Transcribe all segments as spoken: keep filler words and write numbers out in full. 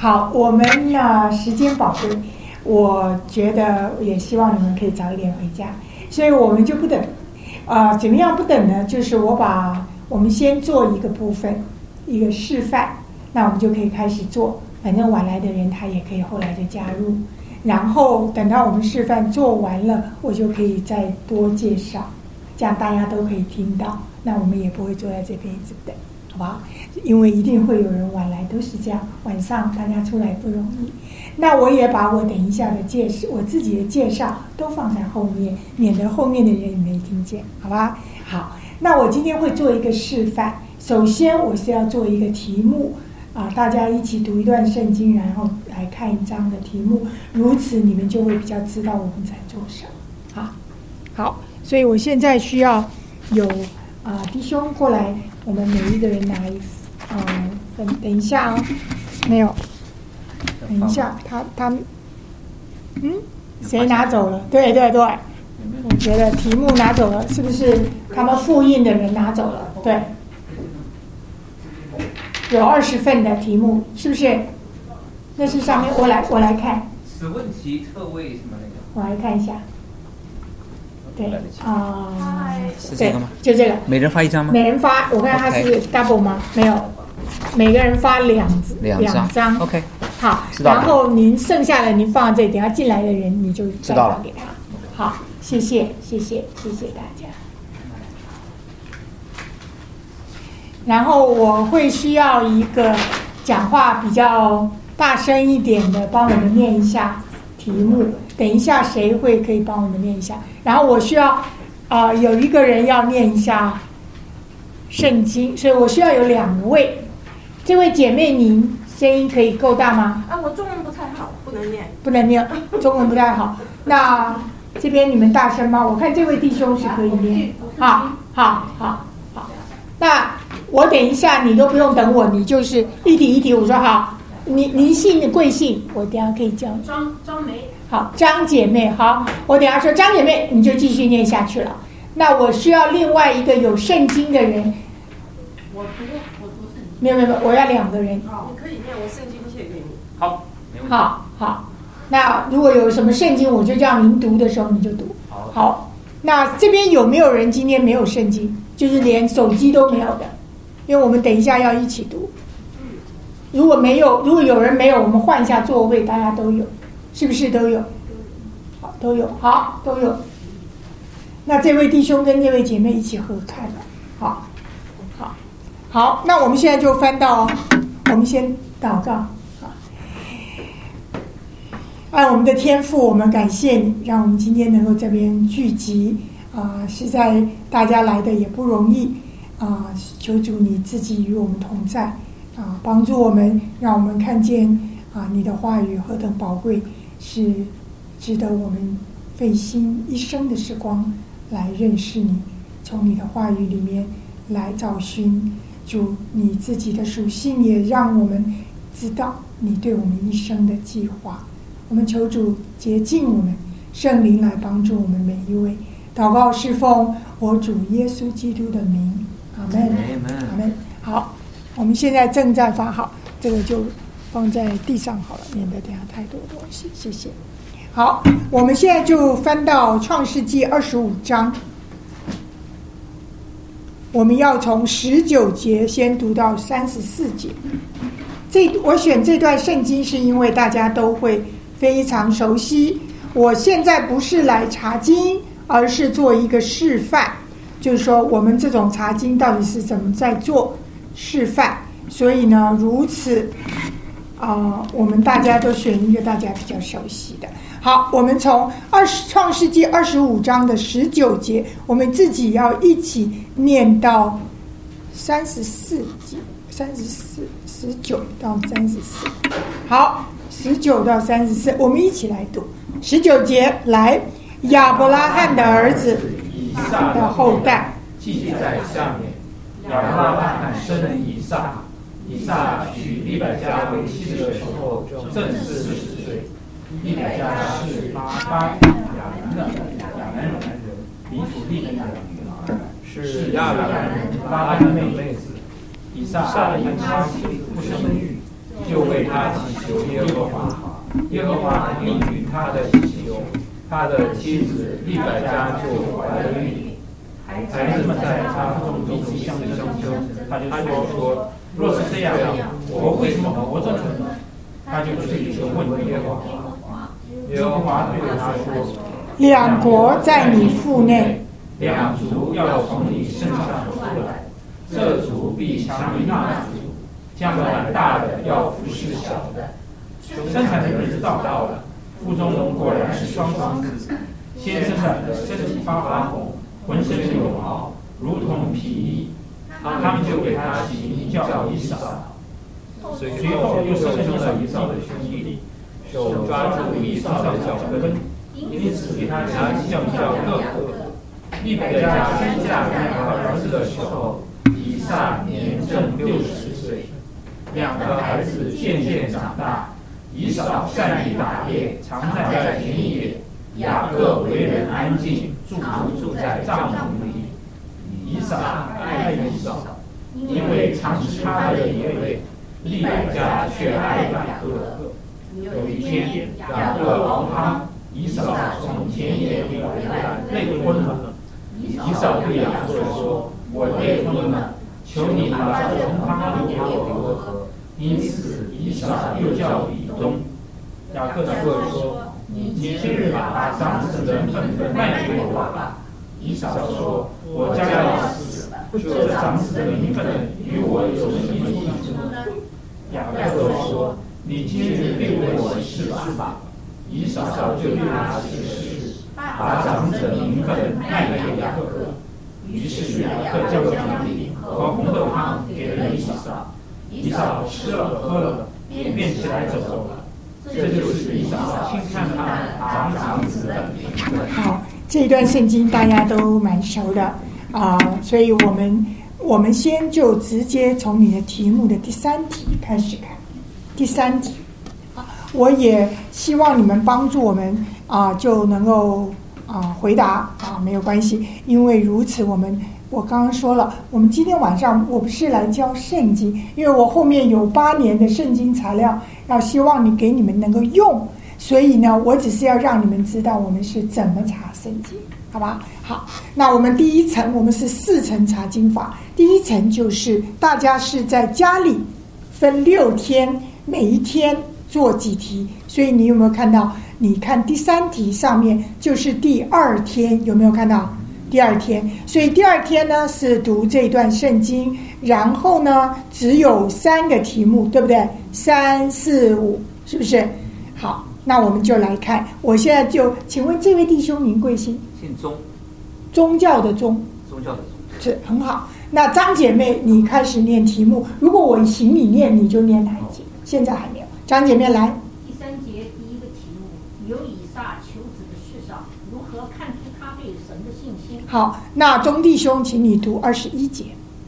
好，我们呢时间宝贵，我觉得也希望你们可以早一点回家，所以我们就不等。啊、呃，怎么样不等呢？就是我把我们先做一个部分，一个示范，那我们就可以开始做。反正晚来的人他也可以后来就加入，然后等到我们示范做完了，我就可以再多介绍，这样大家都可以听到。那我们也不会坐在这边一直等，好不好？因为一定会有人晚来，都是这样。晚上大家出来不容易。那我也把我等一下的介绍，我自己的介绍都放在后面，免得后面的人也没听见，好吧？好，那我今天会做一个示范。首先，我是要做一个题目啊，大家一起读一段圣经，然后来看一章的题目，如此你们就会比较知道我们在做什么。好，好，所以我现在需要有啊弟兄过来，我们每一个人拿一嗯、呃，等等一下哦，没有。等一下，他他，嗯，谁拿走了？对对对，我觉得题目拿走了，是不是他们复印的人拿走了？对，有二十份的题目，是不是？那是上面我来我来看。 此问题特为什么那个？ 我来看一下。对啊、呃， 是这个吗？ 就这个。 每人发一张吗？ 每人发，我看他是 double 吗？ Okay. 没有，每个人发两两张。OK。好，然后您剩下的您放在这里，等下进来的人你就再发给他。好，谢谢谢谢谢谢大家。然后我会需要一个讲话比较大声一点的，帮我们念一下题目。等一下谁会可以帮我们念一下？然后我需要啊、呃、有一个人要念一下圣经，所以我需要有两位。这位姐妹您声音可以够大吗？ 啊，我中文不太好，不能念。 不能念，中文不太好。那这边你们大声吗？我看这位弟兄是可以念。好，好，好，好。那我等一下，你都不用等我，你就是一题一题。我说好，你您姓贵姓？我等一下可以叫你。 张张梅。 好，张姐妹。好，我等一下说张姐妹，你就继续念下去了。那我需要另外一个有圣经的人。 我读，我读圣经。 没有没有，我要两个人。 你可以念，我圣经借给你。 好，没问题。 好好，那如果有什么圣经，我就叫您读的时候你就读。 好， 好，那这边有没有人今天没有圣经，就是连手机都没有的？因为我们等一下要一起读。如果没有，如果有人没有，我们换一下座位，大家都有，是不是都有？好，都有，好，都有。那这位弟兄跟这位姐妹一起合看了，好，好，好，那我们现在就翻到，我们先祷告。按我们的天父，我们感谢你，让我们今天能够这边聚集啊、呃，实在大家来的也不容易啊、呃，求主你自己与我们同在啊、呃，帮助我们，让我们看见啊、呃、你的话语何等宝贵，是值得我们费心一生的时光来认识你，从你的话语里面来找寻主你自己的属性，也让我们知道你对我们一生的计划。我们求主洁净我们，圣灵来帮助我们每一位。祷告是奉我主耶稣基督的名，阿门，阿门。好，我们现在正在发好，这个就放在地上好了，免得等下太多东西。谢谢。好，我们现在就翻到创世纪二十五章，我们要从十九节先读到三十四节。这我选这段圣经是因为大家都会非常熟悉。我现在不是来查经，而是做一个示范，就是说我们这种查经到底是怎么在做示范。所以呢，如此啊、呃，我们大家都选一个大家比较熟悉的。好，我们从二十创世纪二十五章的十九节，我们自己要一起念到三十四节，三十四。十九到三十四，好，十九到三十四，我们一起来读。十九节，来，亚伯拉罕的儿子以撒的后代， 记在下面。亚伯拉罕生了以撒，以撒娶利百加为妻的时候正是四十岁。利百加是巴亚兰的亚兰人，比土利的女儿，是亚兰人巴兰的妹子。以撒因他妻不生育， 就为他祈求耶和华。耶和华应允他的祈求，他的妻子利百加就怀了孕。孩子们在他腹中相相求，他就说说：若是这样，我为什么活着呢？他就去求问耶和华。耶和华对他说： 两国在你腹内， 两族要从你身上出来，这族必强于那族，将来大的要服侍小的。生产的日子到了，腹中果然是双长子，先生的身体发发红，浑身有毛，如同皮衣。他们就给他起名叫以扫。随后又生了以扫的兄弟，手抓住以扫的脚跟，因此给他起名叫各个。利百加生下两个儿子的时候，以撒年正六十岁。两个孩子渐渐长大，以扫善于打猎，常在田野；雅各为人安静，住住在帐篷里。以扫爱以扫，因为常是他的一位；利百加却爱雅各。有一天，雅各熬汤，以扫从田野里回来，累昏了。以扫对雅各说：我累昏了，求你把这浓汤留给我喝。因此以扫又叫以东。雅各说：你今日把长子的份卖给我吧。以扫说：我将要死，这长子的名分与我有什么益处呢？雅各说：你今日对我试试吧。以扫就对他试试，把长子的名分卖给雅各。于是雅各将饼饼和红豆汤给了以扫。以扫吃了喝了，便起来走了。这就是以扫轻看他长子的名分。 好，这一段圣经大家都蛮熟的啊、呃，所以我们我们先就直接从你的题目的第三题开始看。第三题，我也希望你们帮助我们啊、呃，就能够啊、呃、回答啊，没有关系，因为如此我们。我刚刚说了，我们今天晚上我不是来教圣经，因为我后面有八年的圣经材料，要希望你给你们能够用，所以呢，我只是要让你们知道我们是怎么查圣经，好吧？好，那我们第一层，我们是四层查经法，第一层就是大家是在家里分六天，每一天做几题，所以你有没有看到？你看第三题上面就是第二天，有没有看到？第二天，所以第二天呢是读这段圣经，然后呢只有三个题目，对不对？三四五，是不是？好，那我们就来看。我现在就请问这位弟兄您贵姓？ 姓宗， 宗教的宗， 宗教的宗， 是很好。那张姐妹，你开始念题目。如果我请你念，你就念哪一节？现在还没有。张姐妹来。 第三节第一个题目，有以撒求子的事上，如何看出他对神的信心？ 好，那钟弟兄，请你读二十一节，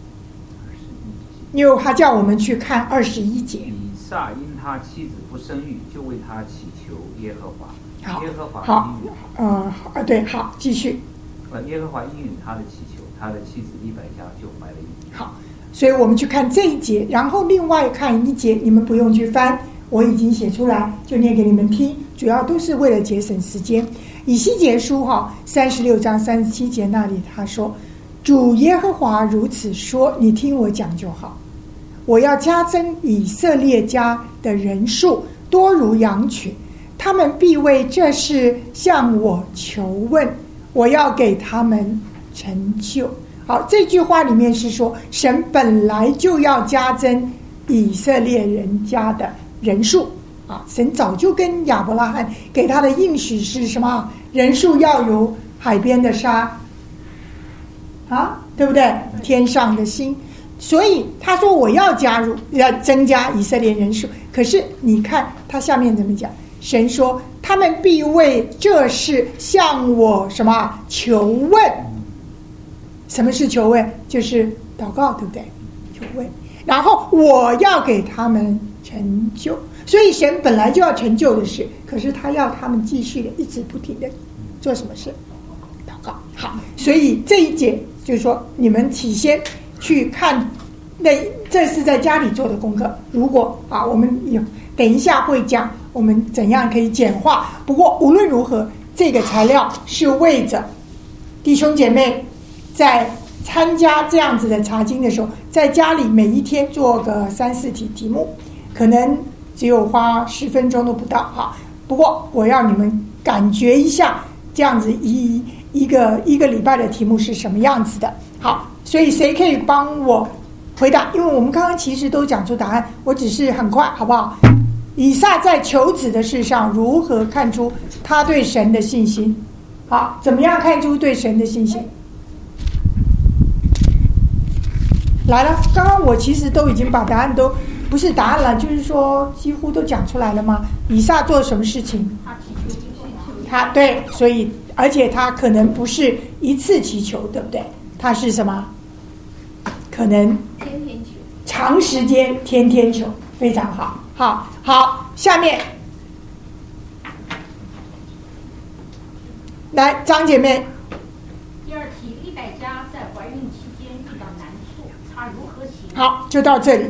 因为他叫我们去看二十一节。 以撒因他妻子不生育，就为他祈求耶和华。 好， 耶和华好应允， 呃，好，对，好，继续。 呃，耶和华应允他的祈求，他的妻子利百加就怀了孕。 好，所以我们去看这一节，然后另外看一节，你们不用去翻，我已经写出来，就念给你们听，主要都是为了节省时间。以西结书哈三十六章三十七节那里他说：“主耶和华如此说，你听我讲就好。我要加增以色列家的人数，多如羊群，他们必为这事向我求问，我要给他们成就。”好，这句话里面是说，神本来就要加增以色列人家的人数。啊，神早就跟亚伯拉罕给他的应许是什么？人数要有海边的沙，啊，对不对？天上的星，所以他说我要加入，要增加以色列人数。可是你看他下面怎么讲？神说他们必为这事向我什么求问？什么是求问？就是祷告，对不对？求问，然后我要给他们成就。所以神本来就要成就的事，可是他要他们继续的一直不停的做什么事？祷告。好，所以这一节就是说，你们起先去看那这是在家里做的功课。如果啊，我们有等一下会讲我们怎样可以简化。不过无论如何，这个材料是为着弟兄姐妹在参加这样子的查经的时候，在家里每一天做个三四题题目，可能只有花十分钟都不到哈。不过我要你们感觉一下，这样子一一个一个礼拜的题目是什么样子的。好，所以谁可以帮我回答？因为我们刚刚其实都讲出答案，我只是很快，好不好？以撒在求子的事上如何看出他对神的信心？好，怎么样看出对神的信心？来了，刚刚我其实都已经把答案都不是答案了，就是说几乎都讲出来了吗？以撒做什么事情？他对，所以而且他可能不是一次祈求，对不对？他是什么？可能天天求， 长时间天天求，非常好。好，好，下面来张姐妹。 第二题，利百加在怀孕期间遇到难处，她如何行？ 好，就到这里，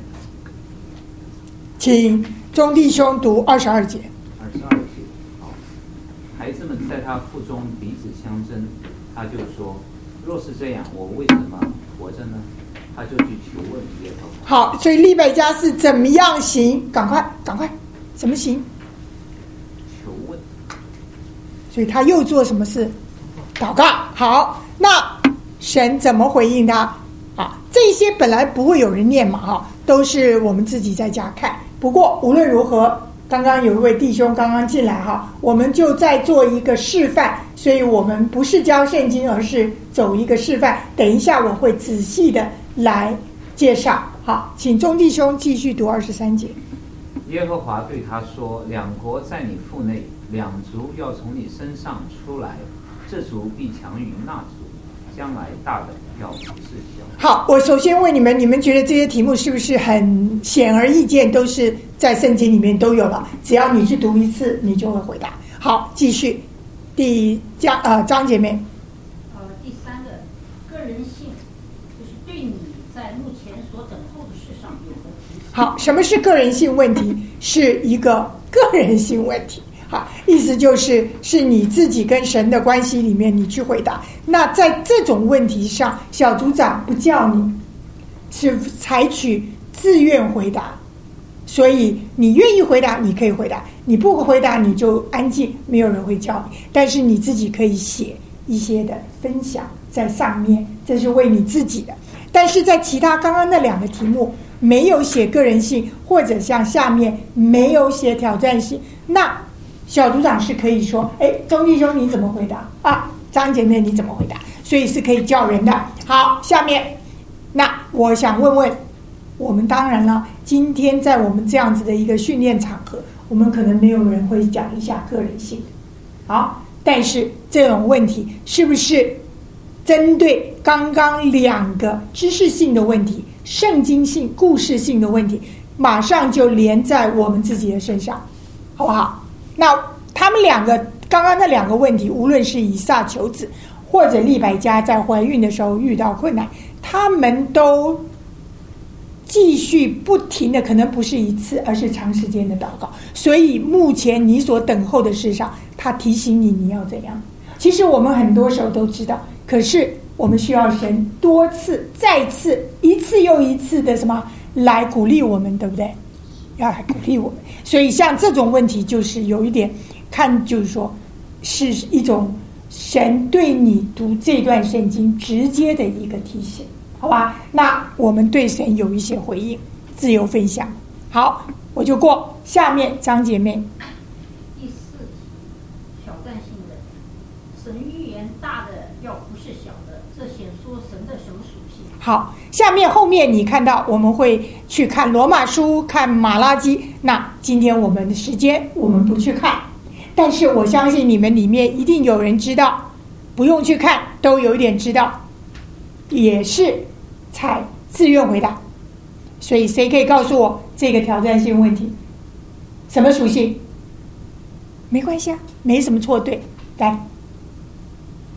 请钟弟兄读二十二节。 二十二节，好，孩子们在他腹中彼此相争，他就说：“若是这样，我为什么活着呢？”他就去求问耶和华。 好，所以利百加是怎么样行？赶快，赶快，怎么行？ 求问。 所以他又做什么事？祷告。好，那神怎么回应他？啊，这些本来不会有人念嘛，哈，都是我们自己在家看。不过无论如何，刚刚有一位弟兄刚刚进来哈，我们就在做一个示范，所以我们不是教圣经，而是走一个示范。等一下我会仔细的来介绍。好，请钟弟兄继续读二十三节。 耶和华对他说：“两国在你腹内，两族要从你身上出来，这族必强于那族，将来大的要服侍小。” 好，我首先问你们，你们觉得这些题目是不是很显而易见，都是在圣经里面都有了？只要你去读一次，你就会回答。好，继续，第张呃张姐妹。 呃，第三个，个人性，就是对你在目前所等候的事上有何提醒？ 好，什么是个人性问题？是一个个人性问题。好，意思就是是你自己跟神的关系里面，你去回答。那在这种问题上，小组长不叫你，是采取自愿回答。所以你愿意回答，你可以回答；你不回答，你就安静，没有人会叫你。但是你自己可以写一些的分享在上面，这是为你自己的。但是在其他刚刚那两个题目没有写个人性，或者像下面没有写挑战性，那小组长是可以说：“哎，钟弟兄你怎么回答啊？张姐妹你怎么回答？”所以是可以叫人的。好，下面那我想问问，我们当然了，今天在我们这样子的一个训练场合，我们可能没有人会讲一下个人性。好，但是这种问题是不是针对刚刚两个知识性的问题、圣经性、故事性的问题，马上就连在我们自己的身上，好不好？那他们两个刚刚那两个问题，无论是以撒求子，或者利百加在怀孕的时候遇到困难，他们都继续不停的，可能不是一次，而是长时间的祷告。所以目前你所等候的事上，他提醒你你要怎样。其实我们很多时候都知道，可是我们需要神多次、再次、一次又一次的什么来鼓励我们，对不对？要来鼓励我们。所以像这种问题，就是有一点看，就是说是一种神对你读这段圣经直接的一个提醒，好吧？那我们对神有一些回应，自由分享。好，我就过下面张姐妹。 第四题，挑战性的，神预言大的要不是小的，这显说神的什么属性？ 好，下面后面你看到我们会去看罗马书，看马拉基。那今天我们的时间我们不去看，但是我相信你们里面一定有人知道，不用去看都有一点知道，也是采自愿回答。所以谁可以告诉我这个挑战性问题什么属性？没关系啊，没什么错对。来，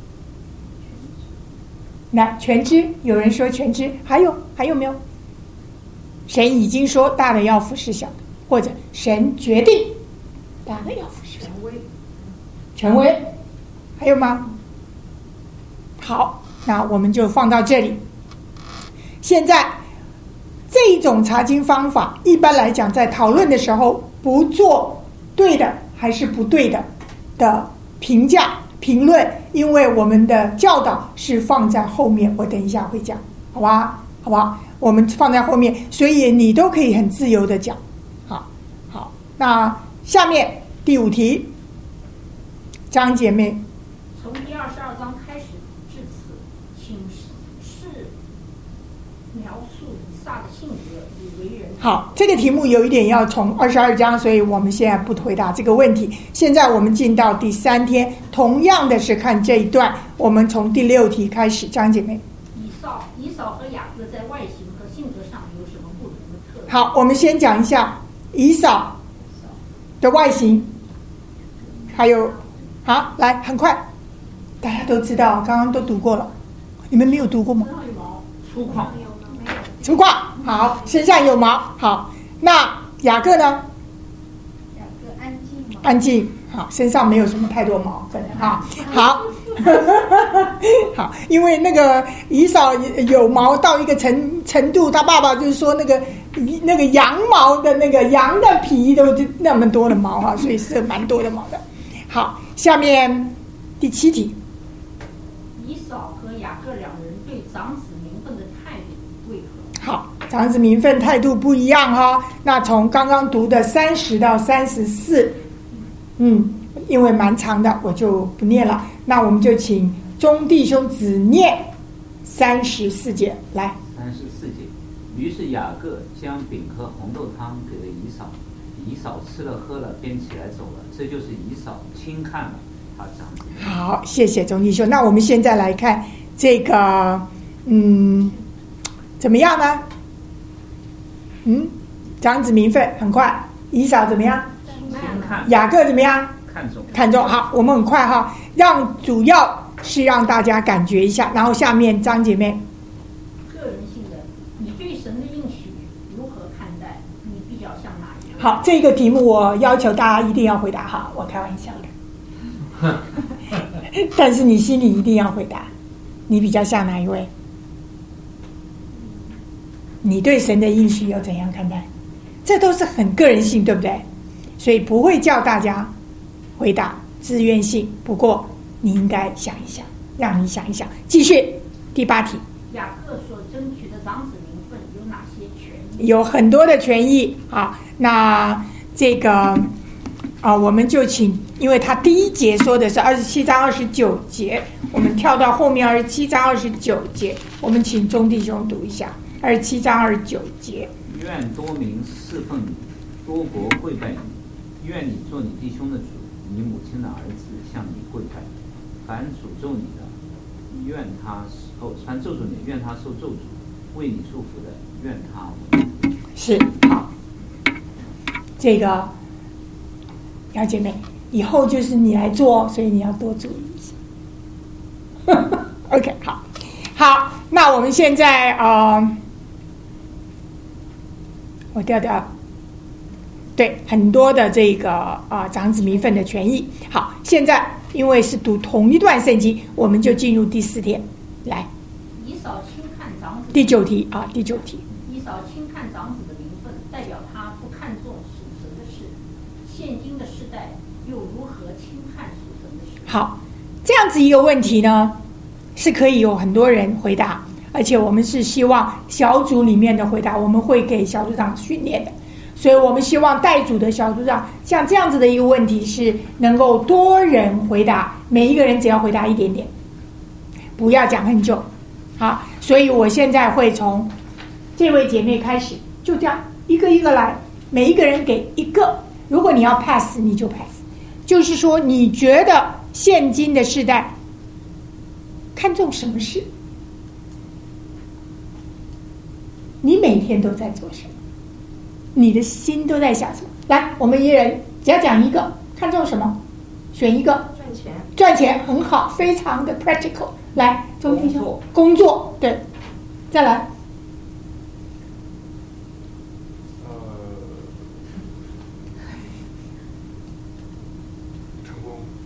那全知，有人说全知，还有还有没有？ 神已经说大的要服侍小的，或者神决定大的要服侍小的。 权威， 权威，还有吗？好，那我们就放到这里。现在这一种查经方法，一般来讲，在讨论的时候，不做对的还是不对的的评价评论，因为我们的教导是放在后面，我等一下会讲，好吧？好吧，我们放在后面，所以你都可以很自由的讲。好，好，那下面第五题，张姐妹， 从第二十二章开始至此，请试描述以撒的性格与为人。 好，这个题目有一点要从二十二章，所以我们现在不回答这个问题。现在我们进到第三天，同样的是看这一段，我们从第六题开始，张姐妹。 以扫、以扫和雅各在外形和性格上有什么不同的特点？ 好，我们先讲一下以扫的外形，还有，好，来，很快，大家都知道，刚刚都读过了，你们没有读过吗？ 粗犷， 粗犷，好，身上有毛，好，那雅各呢？ 雅各安静吗？ 安静，好，身上没有什么太多毛，可能哈，好，好，因为那个以扫有毛到一个程程度，他爸爸就是说那个那个羊毛的那个羊的皮都那么多的毛哈，所以是蛮多的毛的。好，下面第七题， 以扫和雅各两人对长子名分的态度为何？ 好，长子名分态度不一样哈。那从刚刚读的三十到三十四，嗯，因为蛮长的，我就不念了。那我们就请钟弟兄只念三十四节来。 三十四节，于是雅各将饼和红豆汤给了以扫，以扫吃了喝了，便起来走了。这就是以扫轻看了他长子。 好，谢谢钟弟兄。那我们现在来看这个，嗯，怎么样呢？嗯，长子名分很快，以扫怎么样？ 轻看， 雅各怎么样？ 看重， 看重。好，我们很快哈，让主要是让大家感觉一下，然后下面张姐妹。 个人性的，你对神的应许如何看待？你比较像哪一个？ 好，这个题目我要求大家一定要回答哈，我开玩笑的，但是你心里一定要回答，你比较像哪一位？你对神的应许又怎样看待？这都是很个人性，对不对？所以不会叫大家回答自愿性，不过你应该想一想，让你想一想。继续第八题， 雅各所争取的长子名分有哪些权益？ 有很多的权益啊。那这个啊，我们就请，因为他第一节说的是二十七章二十九节，我们跳到后面二十七章二十九节，我们请钟弟兄读一下二十七章二十九节。 愿多民侍奉你，多国跪拜你。愿你做你弟兄的主，你母亲的儿子向你跪拜。凡诅咒你的，愿他哦，凡咒诅你，愿他受咒诅；为你祝福的，愿他蒙福。 是，好，这个姚姐妹，以后就是你来做，所以你要多注意一下。OK， 好，好，那我们现在呃，我调调。对，很多的这个啊、呃、长子名分的权益。好，现在因为是读同一段圣经，我们就进入第四天。来， 以扫轻看长子。 第九题啊，第九题。 以扫轻看长子的名分，代表他不看重属神的事。现今的世代又如何轻看属神的事？ 好，这样子一个问题呢，是可以有很多人回答，而且我们是希望小组里面的回答，我们会给小组长训练的。所以我们希望带组的小组长像这样子的一个问题是能够多人回答，每一个人只要回答一点点，不要讲很久。好，所以我现在会从这位姐妹开始，就这样一个一个来，每一个人给一个，如果你要 pass 你就 pass， 就是说你觉得现今的世代看重什么事，你每天都在做什么，你的心都在想什么？来，我们一人只要讲一个，看重什么，选一个。 赚钱， 赚钱很好，非常的 practical。来，钟弟兄， 工作， 工作，对，再来，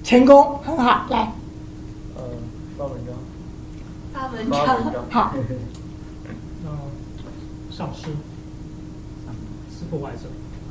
成功，很好，来， 呃，发文章， 发文发文章， 章， 好， 那上司，supervisor，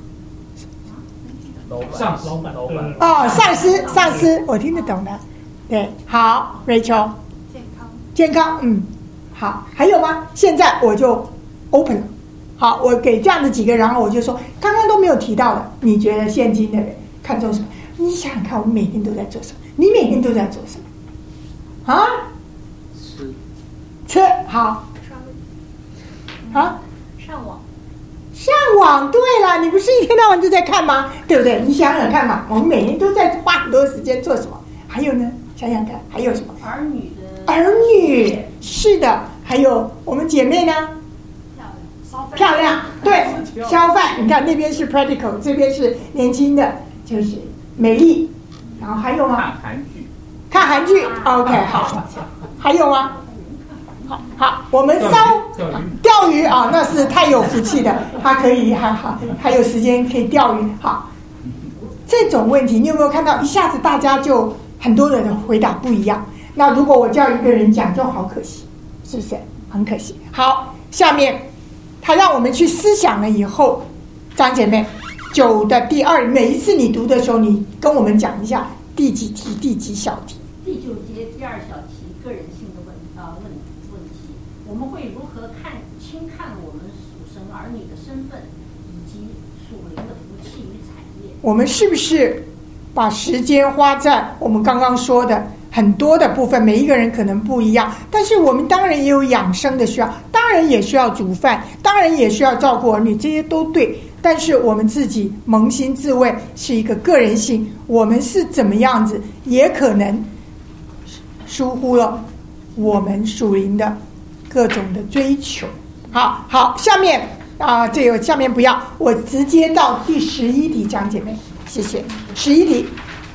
老板， 上老板老板， 哦，上司，上司，我听得懂的，对，好 ，Rachel， 健康， 健康，嗯，好，还有吗？现在我就 open 了，好，我给这样的几个，然后我就说，刚刚都没有提到的，你觉得现今的人看重什么？你想想看，我们每天都在做什么？你每天都在做什么？啊？ 吃吃好啊， 上网， 上网。对了，你不是一天到晚都在看吗？对不对？你想想看嘛，我们每天都在花很多时间做什么？还有呢，想想看，还有什么？ 儿女的儿女，是的，还有我们姐妹呢？漂亮，对，消费。你看那边是 practical， 这边是年轻的，就是美丽。然后还有吗？ 看韩剧， 看韩剧。OK， 好，还有吗？好，好，我们稍钓鱼啊，那是太有福气的，他可以还好，还有时间可以钓鱼。好，这种问题你有没有看到？一下子大家就很多人的回答不一样。那如果我叫一个人讲，就好可惜，是不是？很可惜。好，下面。他让我们去思想了以后，张姐妹，九的第二，每一次你读的时候，你跟我们讲一下第几题、第几小题。 第九节第二小题，个人性的问啊问问题，我们会如何看轻看我们属神儿女的身份，以及属灵的福气与产业？ 我们是不是把时间花在我们刚刚说的很多的部分？每一个人可能不一样，但是我们当然也有养生的需要，当然也需要煮饭，当然也需要照顾儿女，这些都对。但是我们自己扪心自问，是一个个人性，我们是怎么样子，也可能疏忽了我们属灵的各种的追求。好好，下面啊、呃，这个下面不要，我直接到第十一题，讲姐妹，谢谢。十一题。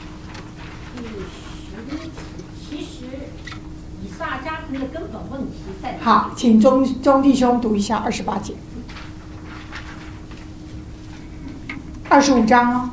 家庭的根本问题在哪里？ 好，请钟钟弟兄读一下二十八节，二十五章哦。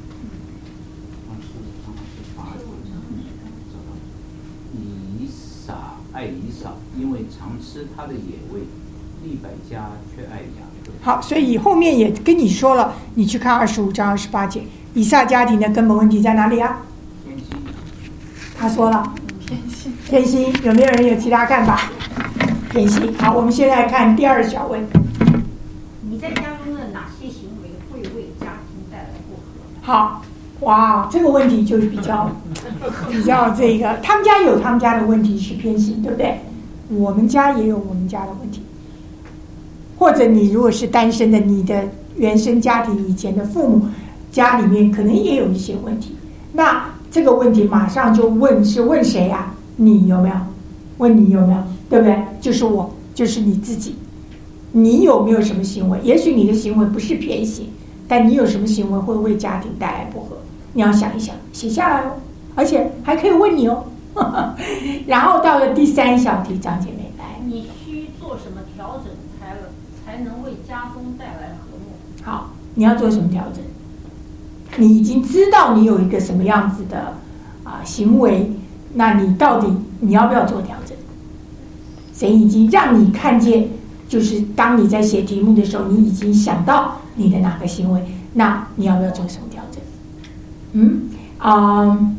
以撒爱以扫，因为常吃他的野味；利百加却爱雅各。 好，所以后面也跟你说了，你去看二十五章二十八节，以撒家庭的根本问题在哪里啊？ 偏心。 他说了。偏心，有没有人有其他看法？偏心。好，我们现在看第二小问。 你在家中的哪些行为会为家庭带来不和？ 好，哇，这个问题就比较比较这个，他们家有他们家的问题是偏心，对不对？我们家也有我们家的问题。或者你如果是单身的，你的原生家庭以前的父母家里面可能也有一些问题。那这个问题马上就问，是问谁啊？你有没有？问你有没有？对不对？就是我，就是你自己。你有没有什么行为？也许你的行为不是偏心，但你有什么行为会为家庭带来不和？你要想一想，写下来哦，而且还可以问你哦。然后到了第三小题，张姐妹来， 你需做什么调整才才能为家中带来和睦？ 好，你要做什么调整？你已经知道你有一个什么样子的啊、呃、行为，那你到底你要不要做调整？神已经让你看见，就是当你在写题目的时候，你已经想到你的哪个行为，那你要不要做什么调整？嗯啊、呃，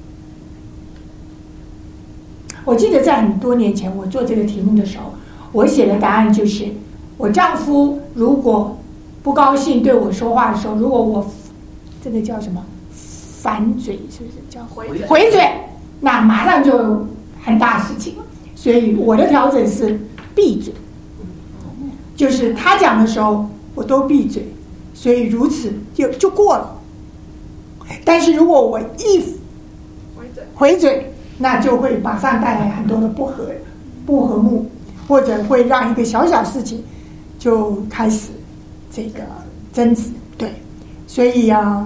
我记得在很多年前我做这个题目的时候，我写的答案就是，我丈夫如果不高兴对我说话的时候，如果我这个叫什么反嘴，是不是叫回嘴？回嘴，那马上就有很大事情。所以我的调整是闭嘴，就是他讲的时候我都闭嘴，所以如此就就过了。但是如果我一回嘴，回嘴，那就会马上带来很多的不和不和睦，或者会让一个小小事情就开始这个争执。对，所以啊，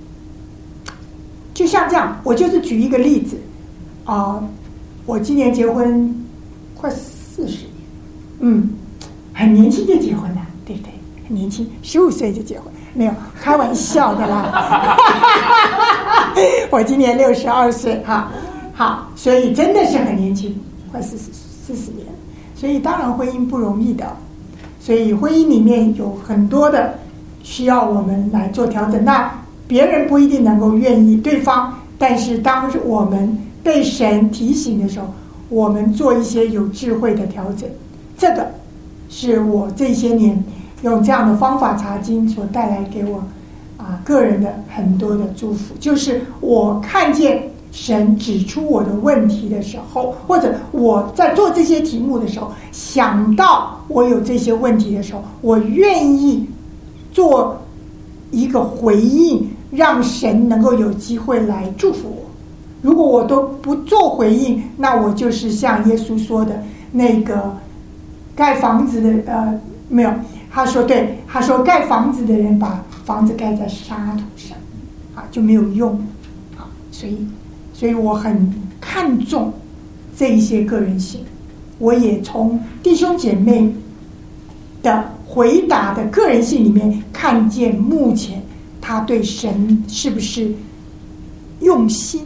就像这样，我就是举一个例子啊、呃，我今年结婚快四十年，嗯，很年轻就结婚了，对不对？很年轻，十五岁就结婚，没有开玩笑的啦。 我今年六十二岁哈，好，所以真的是很年轻，快四十四十年，所以当然婚姻不容易的，所以婚姻里面有很多的需要我们来做调整。那别人不一定能够愿意对方，但是当我们被神提醒的时候，我们做一些有智慧的调整，这个是我这些年用这样的方法查经所带来给我啊个人的很多的祝福。就是我看见神指出我的问题的时候，或者我在做这些题目的时候，想到我有这些问题的时候，我愿意做一个回应，让神能够有机会来祝福我。如果我都不做回应，那我就是像耶稣说的那个盖房子的呃没有，他说对，他说盖房子的人把房子盖在沙土上，啊就没有用啊，所以所以我很看重这一些个人性，我也从弟兄姐妹的回答的个人性里面看见目前他对神是不是用心，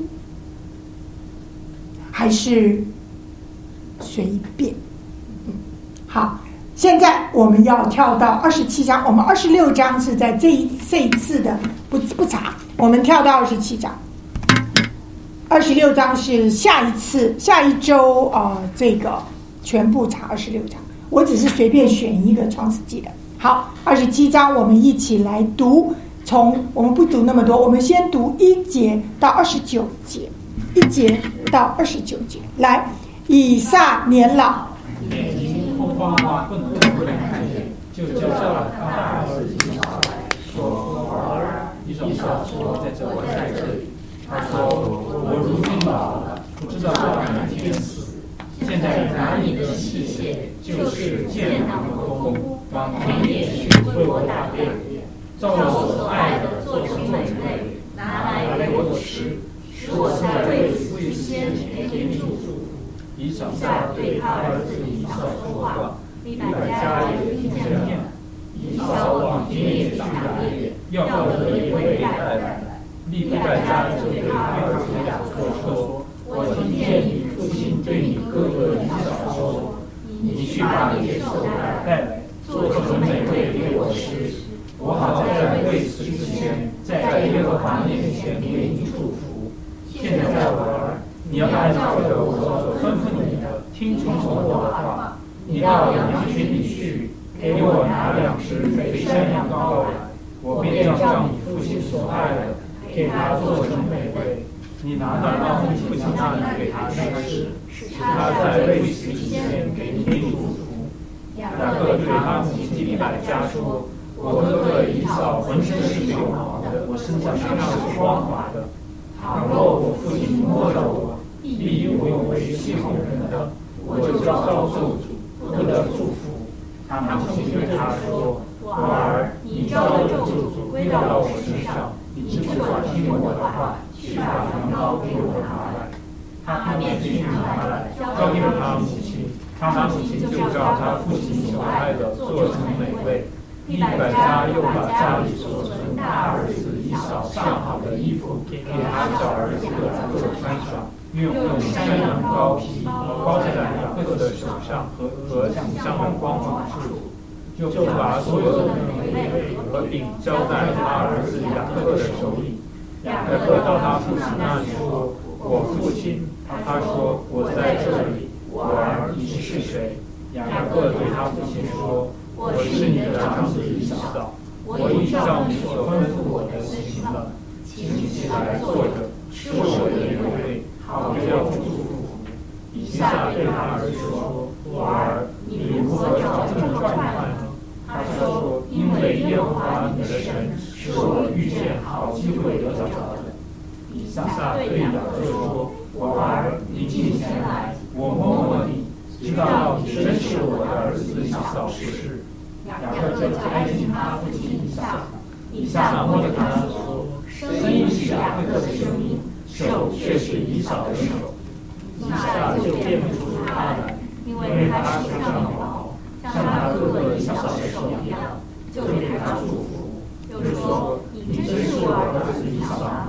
还是随便。嗯，好，现在我们要跳到二十七章，我们二十六章是在这一这一次的不不查，我们跳到二十七章。二十六章是下一次下一周啊、呃，这个全部查二十六章，我只是随便选一个创世纪的。好，二十七章我们一起来读，从我们不读那么多，我们先读一节到二十九节。一节到二十九节，来，以撒年老， 眼睛空花花，笨笨不能看见，就叫了他大儿子以扫来说：“儿啊！”以扫说：“在这，我在这里。”他说：“我如今老了，不知道哪一天死。现在拿你的器械，就是剑囊和弓，往田野去为我打猎，照我所爱的做成美味，拿来给我吃。”我在为此预先给你祝福。以扫对他儿子以扫说话，利百加也听见了。以扫往田野去打猎，要得也会带来。利百加就对他儿子雅各说：“我听见你父亲对你哥哥以扫说，你去把野兽带来，做成美味给我吃。我好在为此之前，在耶和华面前给你祝福。现在我儿，你要按照着我所吩咐你的，听从我的话。你到羊群里去，给我拿两只肥山羊羔来，我便要照你父亲所爱的，给他做成美味。你拿到你父亲那里给他吃，使他在未死之前给你祝福。雅各对他母亲利百加说：“我哥哥以扫浑身是有毛的，我身上身上是光滑的。倘若我父亲摸着我，必以我为欺哄人的，我就遭咒诅，不得祝福。”他母亲对他说：“我儿，你招的咒诅归到我身上，你只管听我的话，去把羊羔给我拿来。”他便去拿来，交给他母亲。他母亲就照他父亲所爱的做成美味。利百加又把家里所存大儿子以扫上好的衣服给他小儿子雅各穿上，用山羊羔皮包在雅各的手上和和颈上的光芒处，就把所有的美味和饼交在他儿子雅各的手里。雅各到他父亲那里说：“我父亲。”他说：“我在这里。我儿，你是谁？”雅各对他父亲说：“我是你的长子以扫，我已照你所吩咐我的行了，请你起来坐着，吃我的美味，好叫祝福。”以撒对他儿子说：“我儿，你如何找这么壮汉呢？”他说：“因为耶和华你的神使我遇见好机会得着的。”以撒对雅各说：“我儿，你近前来，我摸摸你，知道你真是我的儿子以扫是。”雅各就挨近他父亲以撒，以撒摸着他说：“声音是雅各的声音，手却是以扫的手。”以撒就辨不出他来，因为他手上有毛，像他哥哥以扫的手一样，就给他祝福，又说：“你真是我儿子以扫吗？”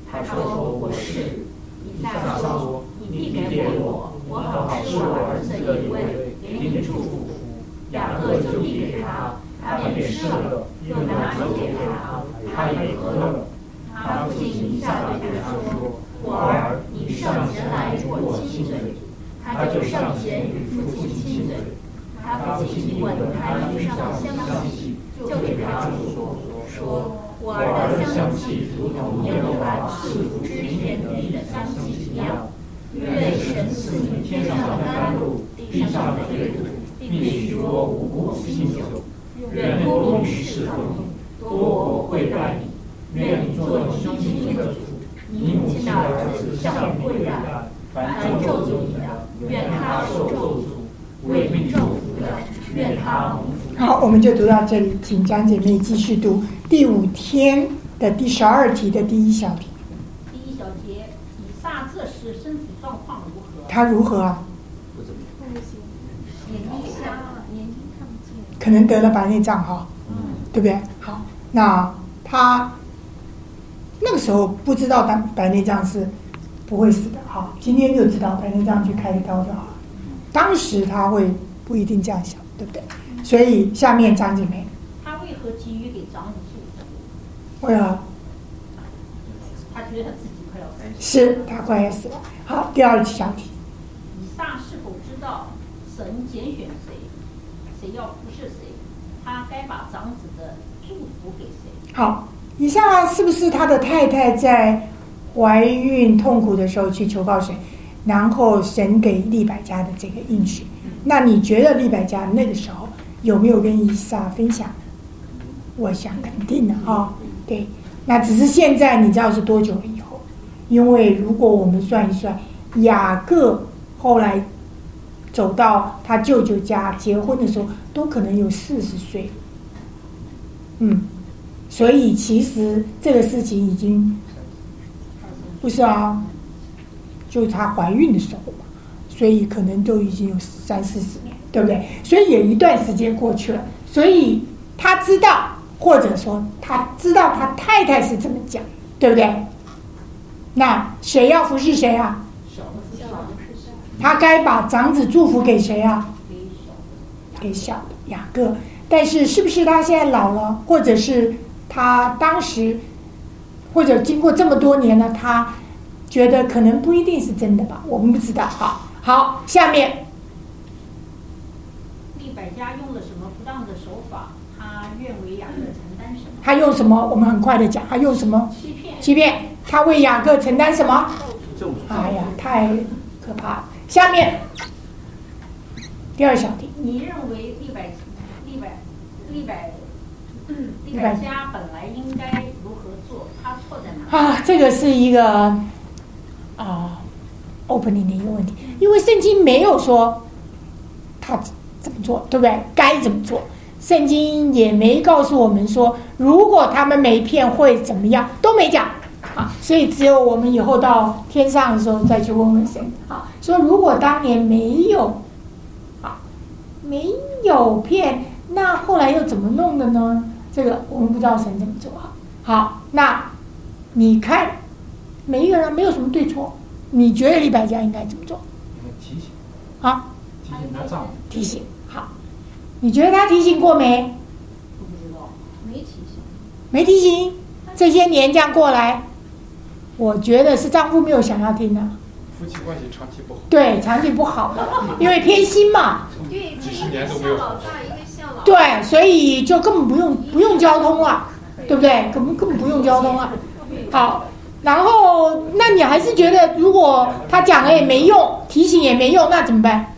他说我是。 以以撒撒说你必给我，我好使我儿子的一位给你祝福。雅各就递给他，他便吃了，又拿酒给他，他也喝了。他父亲以撒对他说：“我儿，你上前来与我亲嘴。”他就上前与父亲亲嘴。他父亲闻他身上的香气，就给他祝福说：“我儿的香气如同耶和华赐福之田地的香气一样。愿神赐你天上的甘露，地上的肥土，并许多五谷新酒。愿公平侍奉你，多国跪拜你。愿你做你兄弟的主，你母亲的儿子向你跪拜。凡咒诅你的，愿他受咒诅；为你祝福的，愿他蒙福。” 好，我们就读到这里，请讲姐妹继续读第五天的第十二题的第一小题。 第一小节，以撒这时身体状况如何？ 他如何啊？ 不怎么样。 眼睛瞎了，眼睛看不见。 可能得了白内障哈， 嗯， 对不对？好，那他那个时候不知道白白内障是不会死的哈，今天就知道白内障去开一刀就好了。当时他会不一定这样想，对不对？所以下面张姐妹， 他为何急于给长子祝福？ 为何？ 他觉得他自己快要死了。 是他快要死了。好，第二小题， 以撒是否知道神拣选谁，谁要服侍谁？他该把长子的祝福给谁？ 好，以下是不是他的太太在怀孕痛苦的时候去求告神，然后神给利百加的这个应许？那你觉得利百加那个时候有没有跟以撒分享？我想肯定的啊、哦，对。那只是现在你知道是多久了以后？因为如果我们算一算，雅各后来走到他舅舅家结婚的时候，都可能有四十岁。嗯，所以其实这个事情已经不是啊，就是她怀孕的时候嘛，所以可能都已经有三四十年，对不对？所以有一段时间过去了，所以他知道，或者说他知道他太太是这么讲，对不对？那谁要服侍谁啊？他该把长子祝福给谁啊？给小的雅各。但是是不是他现在老了，或者是他当时，或者经过这么多年了，他觉得可能不一定是真的吧？我们不知道。好，好，下面利百加用了什么不当的手法？他愿为雅各承担什么？ 他用什么？我们很快的讲，他用什么？ 欺骗。 欺骗。他为雅各承担什么？ 咒诅。 哎呀，太可怕了。下面第二小题， 你认为利百利百利百嗯利百加本来应该如何做？他错在哪里？ 啊，这个是一个啊 opening 的一个问题，因为圣经没有说他怎么做，对不对？该怎么做？圣经也没告诉我们说，如果他们没骗会怎么样，都没讲啊。所以只有我们以后到天上的时候再去问问神啊，说如果当年没有啊没有骗，那后来又怎么弄的呢？这个我们不知道神怎么做啊。好，那你看每一个人没有什么对错，你觉得利百加应该怎么做？ 提醒啊， 提醒他丈夫。 提醒。好，你觉得他提醒过没？ 不知道， 没提醒。 没提醒。这些年这样过来，我觉得是丈夫没有想要听的。 夫妻关系长期不好。 对，长期不好了，因为偏心嘛。 对， 几十年都没有像老大，一个像老对，所以就根本不用不用交通了，对不对？根本根本不用交通了。好，然后那你还是觉得，如果他讲了也没用，提醒也没用，那怎么办？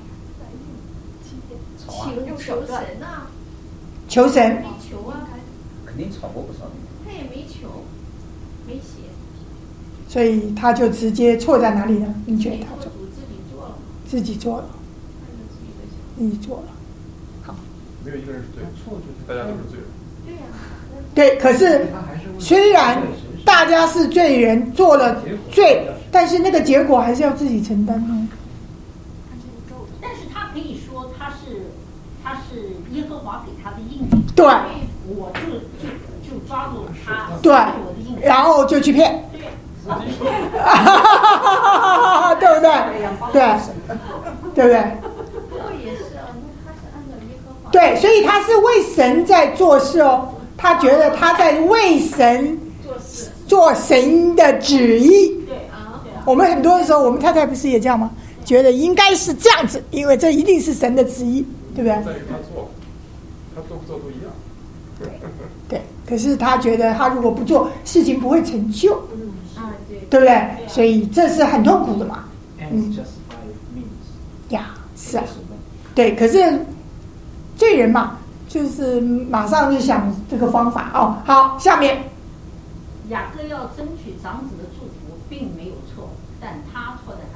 求求神啊， 求神。 没求啊， 肯定吵过不少年。 他也没求，没写， 所以他就直接错在哪里呢？你觉得他错？ 做主自己做了， 自己做了， 按照自己的想。 自己做了。 没有一个人是罪人，错就是大家都是罪人。 对呀、 对，可是虽然大家是罪人，做了罪，但是那个结果还是要自己承担哦。 但是他可以说他是他是耶和华给他的应许。 对， 我就就就抓住他， 对我的应许。 然后就去骗。 对， 对不对？对，对不对？ 也是啊，他是按照耶和华。 对，所以他是为神在做事哦，他觉得他在为神做事， 做神的旨意。 对啊，对啊。 我们很多的时候，我们太太不是也这样吗？觉得应该是这样子，因为这一定是神的旨意，对不对？ 在于他做，他做不做都一样。 对，可是他觉得他如果不做，事情不会成就， 啊，对， 对不对？所以这是很痛苦的嘛。 嗯 justify means 呀，是啊，对。可是罪人嘛，就是马上就想这个方法哦。好，下面雅各要争取长子的祝福，并没有错，但他错在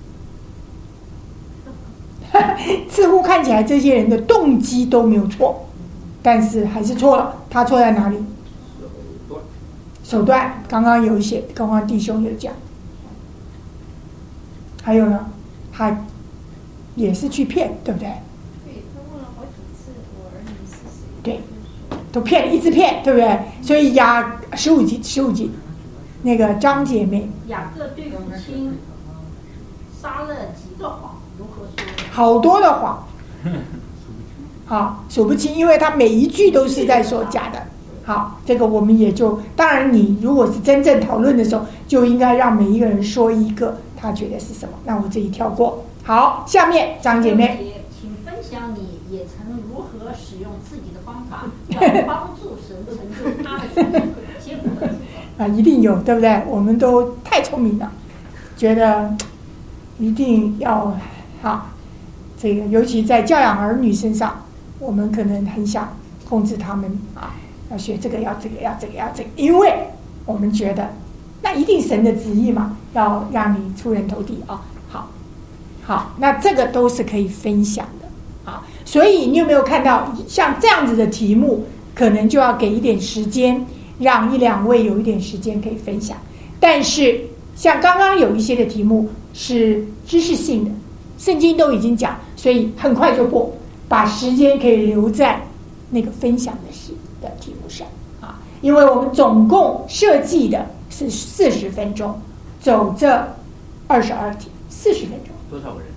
哪里？ 似乎看起来这些人的动机都没有错，但是还是错了。他错在哪里？ 手段。 手段，刚刚有写，刚刚弟兄有讲。还有呢，他也是去骗，对不对？ 对，他问了好几次，我儿女是谁？ 对，都骗，一直骗，对不对？所以雅十五集，十五集，那个张姐妹， 雅各对父亲撒了几个谎，如何说？ 好多的谎，好数不清，因为他每一句都是在说假的。好，这个我们也就，当然你如果是真正讨论的时候，就应该让每一个人说一个他觉得是什么。那我这里跳过。好，下面张姐妹， 请分享你也曾如何使用自己的方法，来帮助神成就他的结果。 啊，一定有，对不对？我们都太聪明了，觉得一定要好。这个尤其在教养儿女身上，我们可能很想控制他们啊，要学这个，要这个，要这个，要这个，因为我们觉得那一定神的旨意嘛，要让你出人头地啊。好，好，那这个都是可以分享的啊。所以你有没有看到像这样子的题目，可能就要给一点时间，让一两位有一点时间可以分享。但是像刚刚有一些的题目是知识性的，圣经都已经讲，所以很快就过，把时间可以留在那个分享的事的题目上啊。因为我们总共设计的是四十分钟，走这二十二题，四十分钟。 多少个人？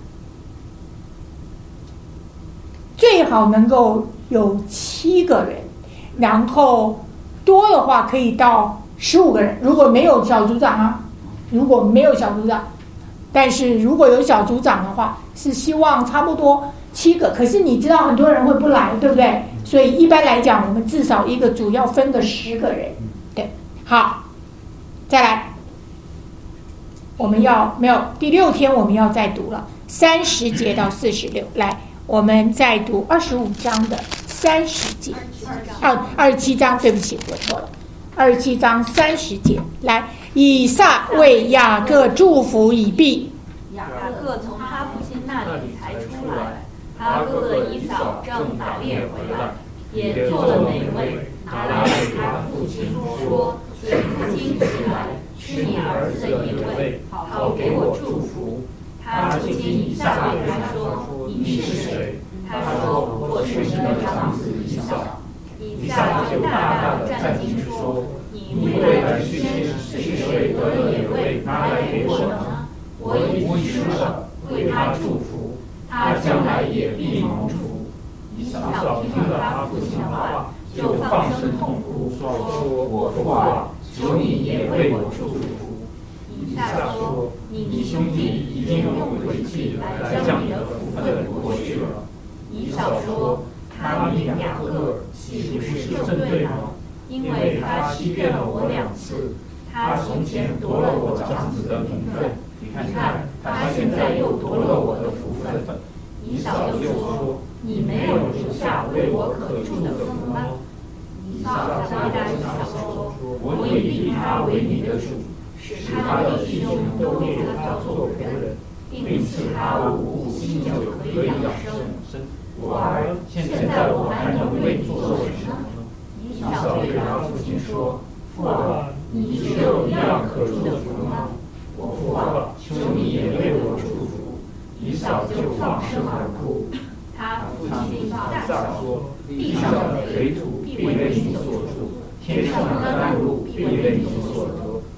最好能够有七个人，然后多的话可以到十五个人。如果没有小组长啊，如果没有小组长，但是如果有小组长的话，是希望差不多七个。可是你知道很多人会不来，对不对？所以一般来讲，我们至少一个组要分个十个人。对，好，再来，我们要没有第六天我们要再读了，三十节到四十六。来，我们再读二十五章的三十节，二二十七章，对不起，我错了，二十七章三十节。来，以撒为雅各祝福以毕。 雅各从他父亲那里才出来，他哥哥以扫正打猎回来，也做了美味，拿来给他父亲说：“父亲起来，吃你儿子的野味，好给我祝福。”他父亲以撒对他说：“你是谁？”他说：“我是你的长子以扫。”以撒就大大的战惊说：“你为儿先是谁得了野味拿来给我呢？我已经吃了，为他祝福，他将来也必蒙福。”以扫听了他父亲的话，就放声痛哭，说：“我父啊，求你也为我祝福。”以撒说：“你兄弟已经用诡计来将你的福分夺去了。”以扫说：“他命雅各岂不是正对吗？因为他欺骗了我两次，他从前夺了我长子的名分，你看他现在又夺了我的福分。”以扫又说：“你没有留下为我可祝的福吗？”以扫回答以扫说：“我已立他为你的主，使他的弟兄都给他做仆人，并赐他五谷新酒可以养生。我儿，现在我还能为你做什么呢？”以扫对他父亲说：“父啊，你只有一样可祝的福吗？我父啊，求你也为我祝福。”以扫就放声而哭。他父亲以撒说：“地上的肥土必为你所住，天上的甘露必为你所得。你必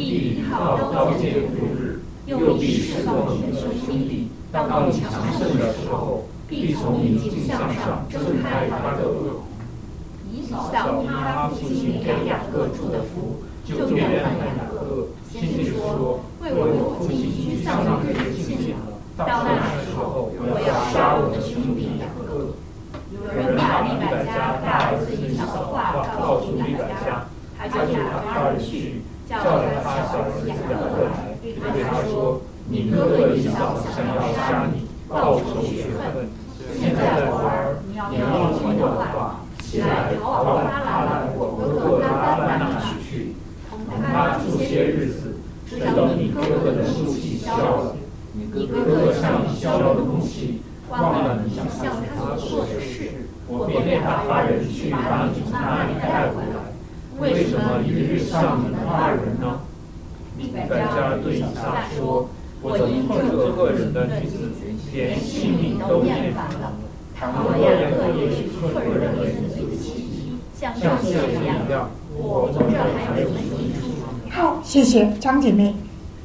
必靠刀剑度日，又必释放你的兄弟。当你强盛的时候，必从你颈项上挣开他的恶。以扫因他父亲给雅各祝的福，就怨恨雅各，心里说：为我父亲居上日的敬虔了。到那时候，我要杀我的兄弟雅各。有人把利百加大儿子以扫的话告诉利百加，他就打发人去，叫来他小儿子雅各来，对他说：你哥哥以扫想要杀你，报仇雪恨。现在我儿，你要听我的话，起来逃往巴兰我哥哥拉班那里去，同他住些日子，直等你哥哥的怒气消了。你哥哥向你消了怒气，忘了你向他所做的事，我便令他发人去把你从那里带回来。为什么一日上你们二人呢？利百加对以撒说：我因这个人的女子，连性命都厌烦了。倘若雅各也许个人的女子妻，像这样，我从这还有什么益处？ 好，谢谢张姐妹。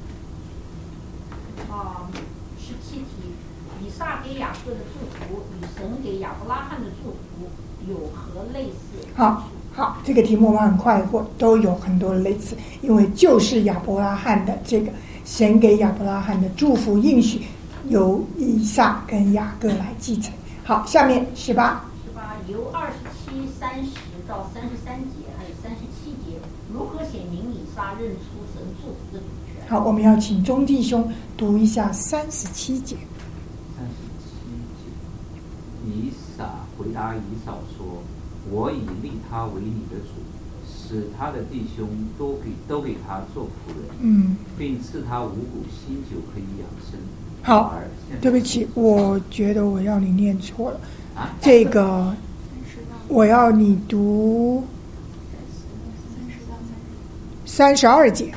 啊，十七题，以撒给雅各的祝福与神给亚伯拉罕的祝福有何类似？ 好。好，这个题目我们很快过，都有很多类似，因为就是亚伯拉罕的这个神给亚伯拉罕的祝福应许，由以撒跟雅各来继承。好，下面十八， 十八由二十七、三十到三十三节，还有三十七节，如何显明以撒认出神祝福的主权？ 好，我们要请钟弟兄读一下三十七节。 三十七节，以撒回答以扫说：我已立他为你的主，使他的弟兄都给都给他做仆人， 嗯， 并赐他五谷新酒可以养生。 好，对不起，我觉得我要你念错了， 啊、 这个我要你读三十二节。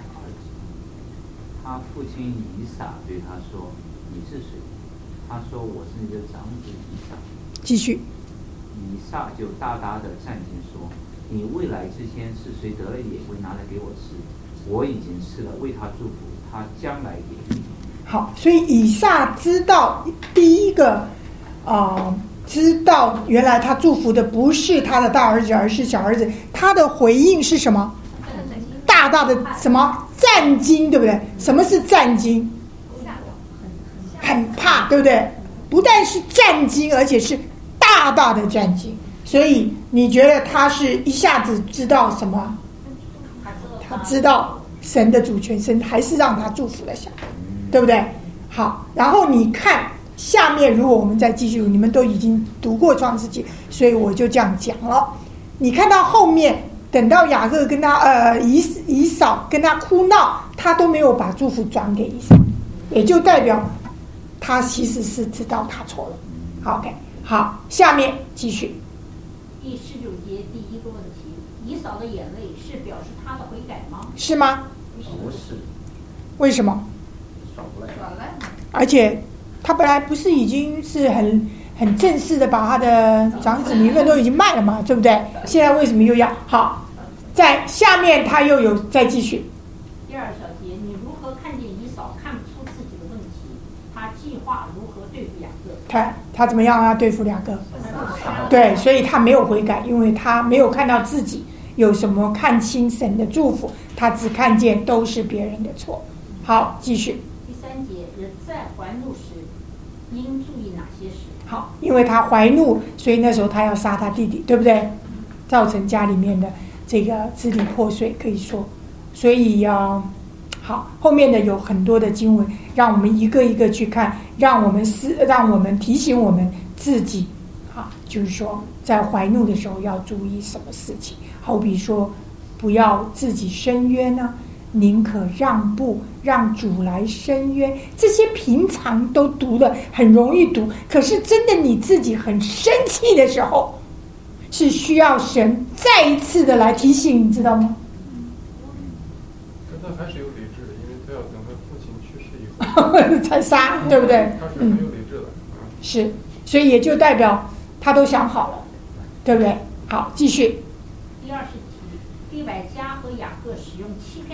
他父亲以撒对他说：你是谁？他说：我是你的长子以撒。 继续。 以撒就大大的赞惊说：你未来之先是谁得了野味拿来给我吃？我已经吃了，为他祝福，他将来给你。 好，所以以撒知道第一个啊、呃，知道原来他祝福的不是他的大儿子，而是小儿子。他的回应是什么？大大的什么战惊，对不对？什么是战惊？很怕，对不对？不但是战惊，而且是大大的战惊。所以你觉得他是一下子知道什么？他知道神的主权，神还是让他祝福了下来，对不对？好，然后你看下面，如果我们再继续，你们都已经读过创世纪，所以我就这样讲了。你看到后面，等到雅各跟他呃以以扫跟他哭闹，他都没有把祝福转给以扫，也就代表他其实是知道他错了。好 ，OK， 好，下面继续。 第十九节第一个问题：以扫的眼泪是表示他的悔改吗？ 是吗？ 不是。 为什么？ 耍不赖。 耍赖。 而且他本来不是已经是很很正式的把他的长子名分都已经卖了嘛，对不对？现在为什么又要？好，在下面他又有再继续。 第二小节，你如何看见以扫看不出自己的问题？他计划如何对付雅各？ 他他怎么样啊？对付雅各？对，所以他没有悔改，因为他没有看到自己有什么看清神的祝福，他只看见都是别人的错。好，继续。 第三节，人在怀怒时应注意哪些事？ 好，因为他怀怒，所以那时候他要杀他弟弟，对不对？造成家里面的这个支离破碎，可以说。所以要、呃、好，后面的有很多的经文，让我们一个一个去看，让我们思，让我们提醒我们自己。啊，就是说，在怀怒的时候要注意什么事情？好比说，不要自己申冤呢、啊，宁可让步，让主来申冤。这些平常都读了，很容易读，可是真的你自己很生气的时候，是需要神再一次的来提醒，你知道吗？ 但他还是有理智的，因为他要等他父亲去世以后才杀，对不对？ 他是很有理智的。 嗯、是，所以也就代表。他都想好了，对不对？好，继续。 第二十题，利百加和雅各使用欺骗的手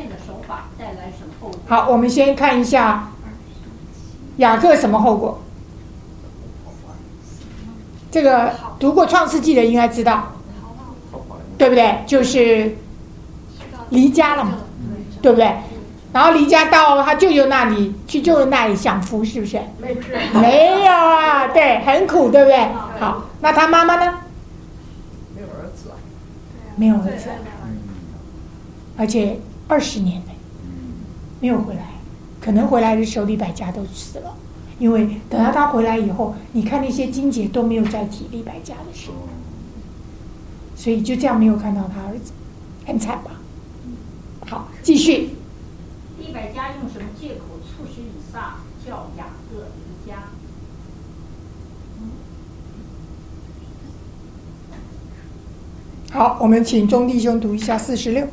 法带来什么后果？ 好，我们先看一下雅各什么后果。这个读过创世纪的应该知道，对不对？就是离家了嘛，对不对？然后离家到他舅舅那里去，舅舅那里享福，是不是？没有啊，对，很苦，对不对？好，那他妈妈呢？ 没有儿子啊， 没有儿子，而且二十年了没有回来，可能回来的时候利百加都死了，因为等到他回来以后，你看那些经节都没有再提利百加的事，所以就这样没有看到他儿子，很惨吧？好，继续。 利百加用什么借口促使以撒叫雅各离家？ 好，我们请钟弟兄读一下四十六。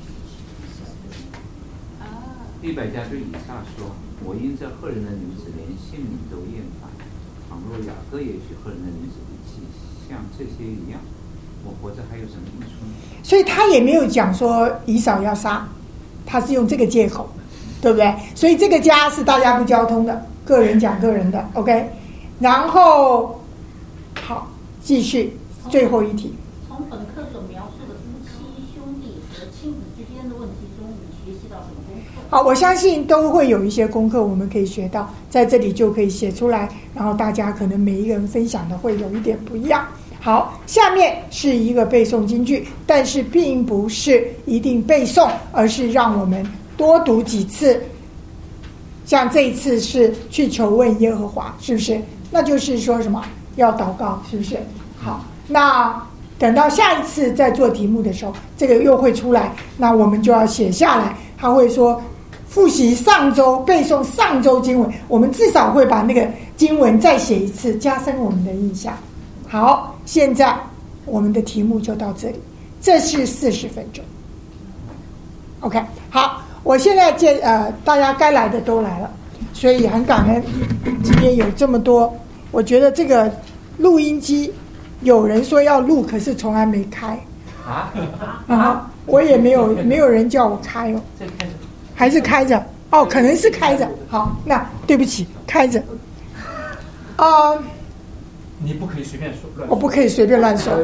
利百加对以撒说：“我因这赫人的女子连性命都厌烦，倘若雅各也许赫人的女子比起像这些一样，我活着还有什么益处呢？” 所以他也没有讲说以扫要杀，他是用这个借口，对不对？所以这个家是大家不交通的，个人讲个人的 ，OK。然后好，继续最后一题。 从本课所描述的夫妻、兄弟和亲子之间的问题中，你学习到什么功课？ 好，我相信都会有一些功课我们可以学到，在这里就可以写出来，然后大家可能每一个人分享的会有一点不一样。好，下面是一个背诵金句，但是并不是一定背诵，而是让我们多读几次。像这一次是去求问耶和华，是不是？那就是说什么？要祷告，是不是？好，那等到下一次再做题目的时候，这个又会出来，那我们就要写下来。他会说复习上周，背诵上周经文，我们至少会把那个经文再写一次，加深我们的印象。好，现在我们的题目就到这里，这是四十分钟。OK， 好，我现在见呃，大家该来的都来了，所以很感恩今天有这么多。我觉得这个录音机有人说要录，可是从来没开啊啊，我也没有没有人叫我开哦，还是开着哦，可能是开着。好，那对不起，开着啊。呃你不可以随便说， 我不可以随便乱说。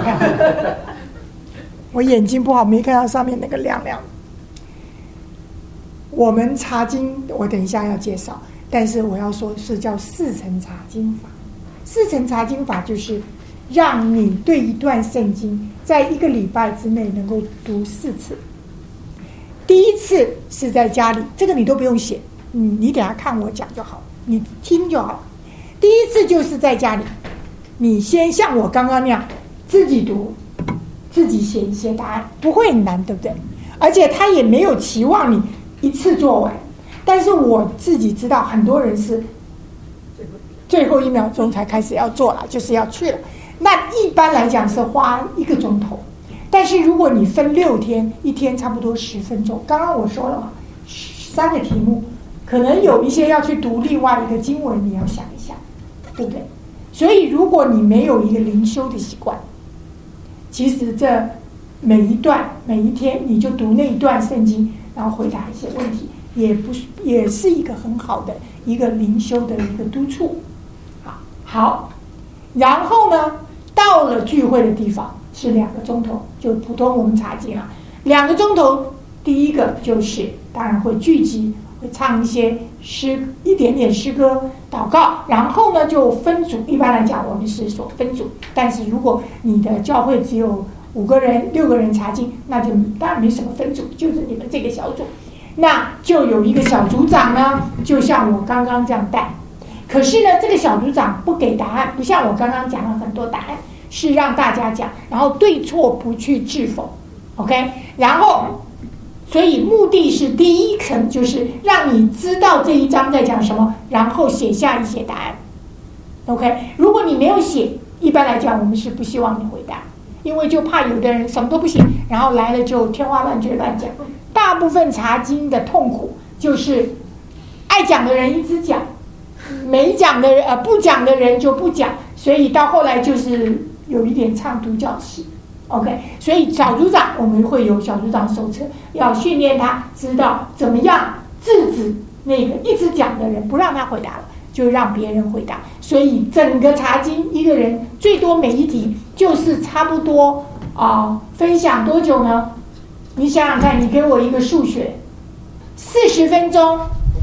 我眼睛不好，没看到上面那个亮亮。我们查经，我等一下要介绍，但是我要说是叫四层查经法。四层查经法就是让你对一段圣经在一个礼拜之内能够读四次。第一次是在家里，这个你都不用写，嗯，你等一下看我讲就好，你听就好。第一次就是在家里。你先像我刚刚那样自己读，自己写一些答案，不会很难，对不对？而且他也没有期望你一次做完，但是我自己知道很多人是最后一秒钟才开始要做了，就是要去了。那一般来讲是花一个钟头，但是如果你分六天，一天差不多十分钟。刚刚我说了嘛，三个题目，可能有一些要去读另外一个经文，你要想一下，对不对？所以如果你没有一个灵修的习惯，其实这每一段每一天你就读那一段圣经，然后回答一些问题，也不是也是一个很好的一个灵修的一个督促。好，好，然后呢，到了聚会的地方是两个钟头，就普通我们查经啊，两个钟头。第一个就是当然会聚集，会唱一些诗，一点点诗歌，祷告，然后呢就分组。一般来讲我们是说分组，但是如果你的教会只有五个人六个人查经，那就当然没什么分组，就是你们这个小组，那就有一个小组长呢，就像我刚刚这样带。可是呢这个小组长不给答案，不像我刚刚讲了很多答案，是让大家讲，然后对错不去置否 OK， 然后所以目的是第一层就是让你知道这一章在讲什么，然后写下一些答案 OK。 如果你没有写，一般来讲我们是不希望你回答，因为就怕有的人什么都不写，然后来了就天花乱坠乱讲。大部分查经的痛苦就是爱讲的人一直讲，没讲的人呃不讲的人就不讲，所以到后来就是有一点唱独角戏 OK， 所以小组长我们会有小组长手册，要训练他知道怎么样制止那个一直讲的人，不让他回答了，就让别人回答。所以整个查经一个人最多每一题就是差不多啊、呃，分享多久呢？你想想看，你给我一个数学，四十分钟，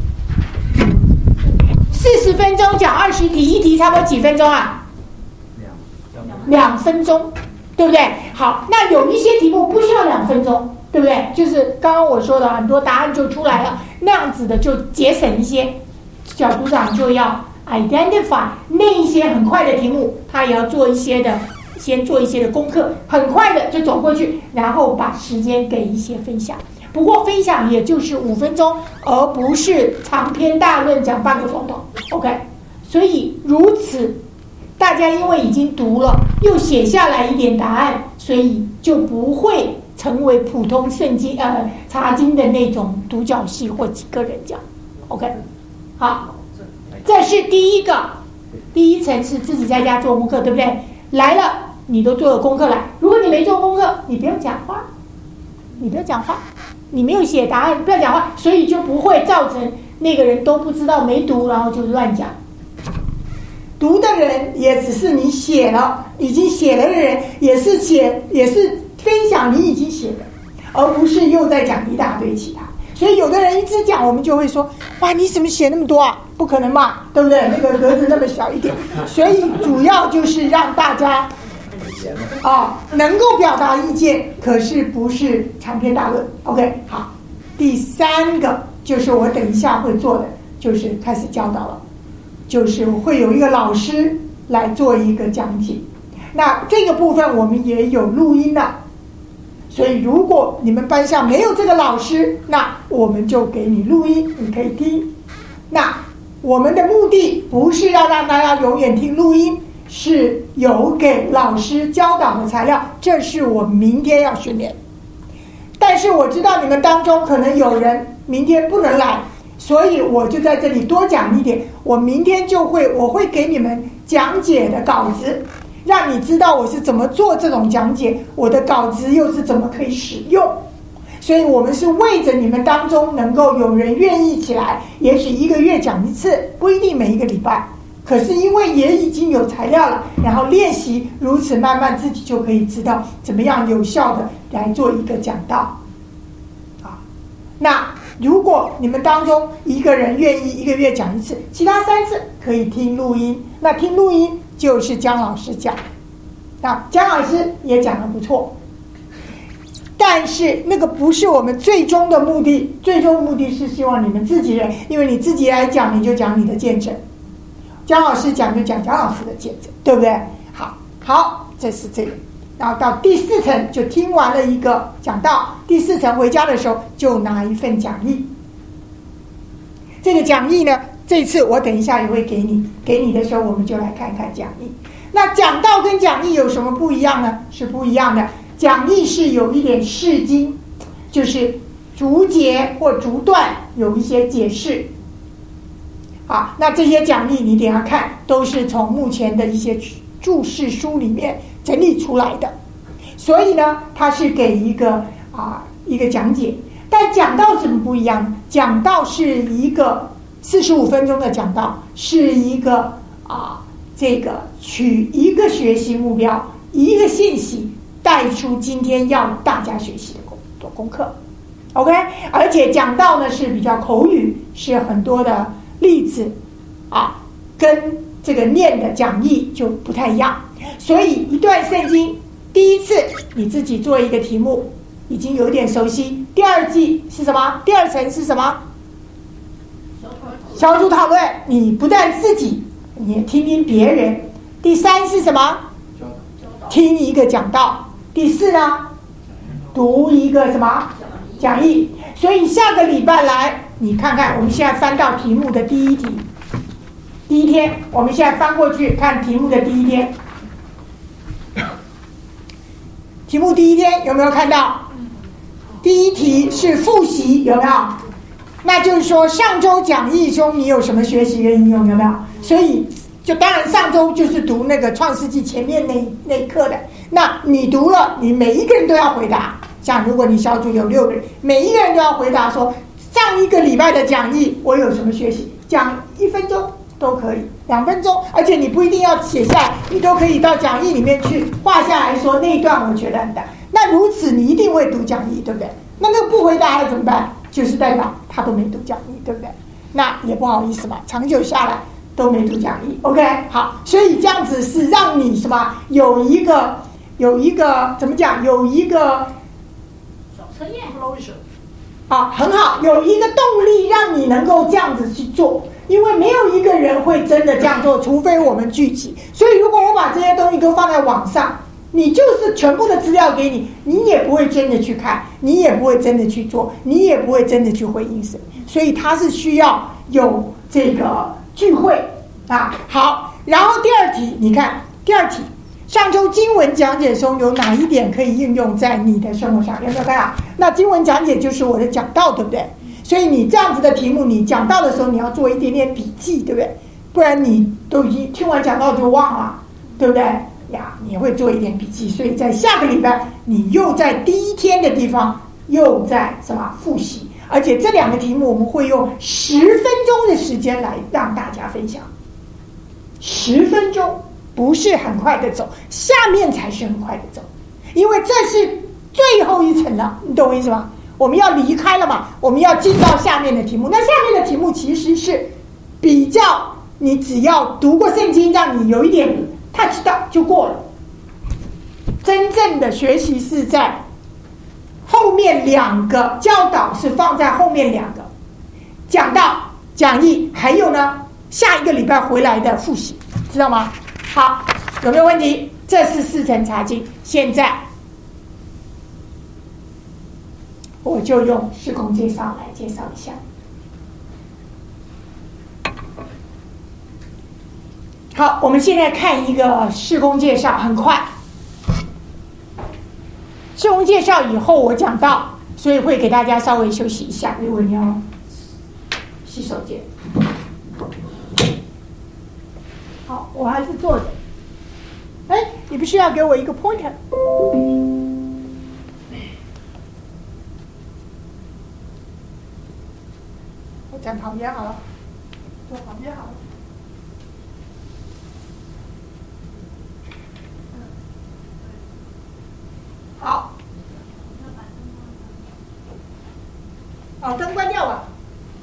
四十分钟讲二十题，一题差不多几分钟啊？两分钟，对不对？好，那有一些题目不需要两分钟，对不对？就是刚刚我说的很多答案就出来了，那样子的就节省一些。小组长就要 identify 那一些很快的题目，他也要做一些的，先做一些的功课，很快的就走过去，然后把时间给一些分享。不过分享也就是五分钟，而不是长篇大论讲半个钟头。OK， 所以如此。大家因为已经读了，又写下来一点答案，所以就不会成为普通圣经呃查经的那种独角戏或几个人讲。OK， 好，这是第一个，第一层是自己在家做功课，对不对？来了，你都做了功课来。如果你没做功课，你不用讲话，你不要讲话，你没有写答案，不要讲话，所以就不会造成那个人都不知道没读，然后就乱讲。读的人也只是你写了，已经写了的人也是写，也是分享你已经写的，而不是又在讲一大堆其他。所以有的人一直讲，我们就会说：哇，你怎么写那么多啊？不可能嘛，对不对？那个格子那么小一点。所以主要就是让大家啊、哦、能够表达意见，可是不是长篇大论。OK， 好，第三个就是我等一下会做的，就是开始教导了。就是会有一个老师来做一个讲解，那这个部分我们也有录音的，所以如果你们班上没有这个老师，那我们就给你录音，你可以听。那我们的目的不是要让大家永远听录音，是有给老师教导的材料，这是我明天要训练。但是我知道你们当中可能有人明天不能来，所以我就在这里多讲一点，我明天就会我会给你们讲解的稿子，让你知道我是怎么做这种讲解，我的稿子又是怎么可以使用。所以我们是为着你们当中能够有人愿意起来，也许一个月讲一次，不一定每一个礼拜，可是因为也已经有材料了，然后练习，如此慢慢自己就可以知道怎么样有效的来做一个讲道啊。那如果你们当中一个人愿意一个月讲一次，其他三次可以听录音，那听录音就是姜老师讲，那姜老师也讲得不错，但是那个不是我们最终的目的，最终目的是希望你们自己人，因为你自己来讲，你就讲你的见证，姜老师讲就讲姜老师的见证，对不对？好，好，这是这个。然后到第四层就听完了一个讲道，第四层回家的时候就拿一份讲义。这个讲义呢，这次我等一下也会给你，给你的时候我们就来看看讲义。那讲道跟讲义有什么不一样呢？是不一样的。讲义是有一点释经，就是逐节或逐段有一些解释。啊，那这些讲义你等一下看，都是从目前的一些注释书里面整理出来的，所以呢，它是给一个啊一个讲解。但讲道怎么不一样？讲道是一个四十五分钟的讲道，是一个啊这个取一个学习目标，一个信息带出今天要大家学习的功的功课。OK， 而且讲道呢是比较口语，是很多的例子啊，跟这个念的讲义就不太一样。所以一段圣经第一次你自己做一个题目已经有点熟悉，第二季是什么？第二层是什么？小组讨论，你不但自己你也听听别人。第三是什么？听一个讲道。第四呢，读一个什么讲义。所以下个礼拜来你看看，我们现在翻到题目的第一题，第一天，我们现在翻过去看题目的第一天。题目第一天有没有看到？第一题是复习，有没有？那就是说上周讲义中你有什么学习跟应用，有没有？所以就当然上周就是读那个创世纪前面那那一课的， 那你读了，你每一个人都要回答。像如果你小组有六个人，每一个人都要回答说上一个礼拜的讲义我有什么学习，讲一分钟都可以，两分钟，而且你不一定要写下来，你都可以到讲义里面去画下来说那一段我觉得很大。那如此你一定会读讲义，对不对？那那个不回答了怎么办？就是代表他都没读讲义，对不对？那也不好意思嘛，长久下来都没读讲义 ，OK， 好，所以这样子是让你什么有一个有一个怎么讲，有一个小测验 closure 啊，很好，有一个动力让你能够这样子去做，因为没有一个人会真的这样做，除非我们聚集。所以如果我把这些东西都放在网上，你就是全部的资料给你，你也不会真的去看，你也不会真的去做，你也不会真的去回应神。所以它是需要有这个聚会啊。好，然后第二题，你看第二题，上周经文讲解中有哪一点可以应用在你的生活上？有没有看到？那经文讲解就是我的讲道，对不对？所以你这样子的题目，你讲道的时候你要做一点点笔记，对不对？不然你都已经听完讲道就忘了，对不对呀？你会做一点笔记，所以在下个礼拜你又在第一天的地方又在什么复习，而且这两个题目我们会用十分钟的时间来让大家分享，十分钟不是很快的走，下面才是很快的走，因为这是最后一层了，你懂我意思吗？我们要离开了嘛，我们要进到下面的题目。那下面的题目其实是比较你只要读过圣经，让你有一点 touch 到就过了。真正的学习是在后面两个，教导是放在后面两个，讲道、讲义，还有呢下一个礼拜回来的复习，知道吗？好，有没有问题？这是四层查经，现在我就用事工介绍来介绍一下。好，我们现在看一个事工介绍，很快。事工介绍以后我讲到，所以会给大家稍微休息一下，如果你要洗手间。好，我还是坐着。哎，你不是要给我一个 pointer？ 我站旁边好了，坐旁边好了。好，哦，灯关掉吧，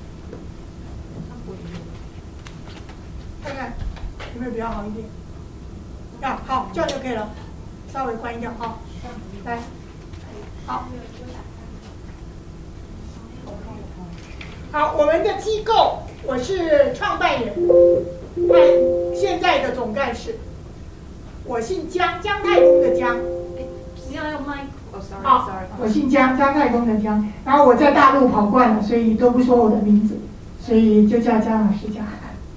看看有没有比较好一点。啊，好，这样就可以了，稍微关一掉啊。来，好，好，我们的机构，我是创办人，现在的总干事，我姓姜，姜太公的姜。 你要用麦克？哦 ，sorry sorry， 我姓姜，姜太公的姜。然后我在大陆跑惯了，所以都不说我的名字，所以就叫姜老师姜。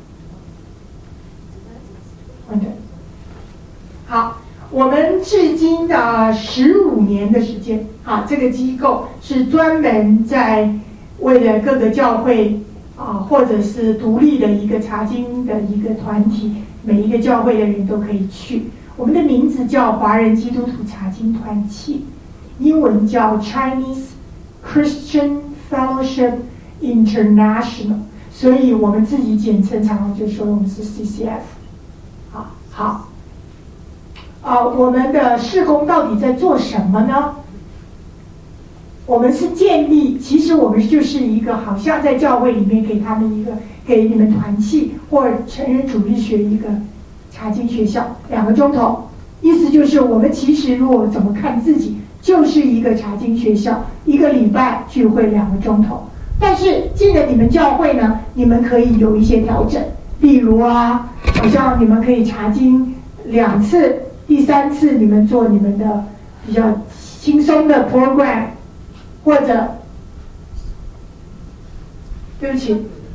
嗯，对。好，我们至今的十五年的时间，啊，这个机构是专门在为了各个教会啊，或者是独立的一个查经的一个团体，每一个教会的人都可以去。我们的名字叫华人基督徒查经团契，英文叫 Chinese Christian Fellowship International， 所以我们自己简称常常就说我们是 C C F。好，好。啊、呃，我们的事工到底在做什么呢？我们是建立，其实我们就是一个好像在教会里面给他们一个给你们团契或成人主力学一个查经学校，两个钟头，意思就是我们其实如果怎么看自己，就是一个查经学校，一个礼拜聚会两个钟头。但是进了你们教会呢，你们可以有一些调整，例如啊，好像你们可以查经两次。第三次你们做你们的比较轻松的 program， 或者对不起，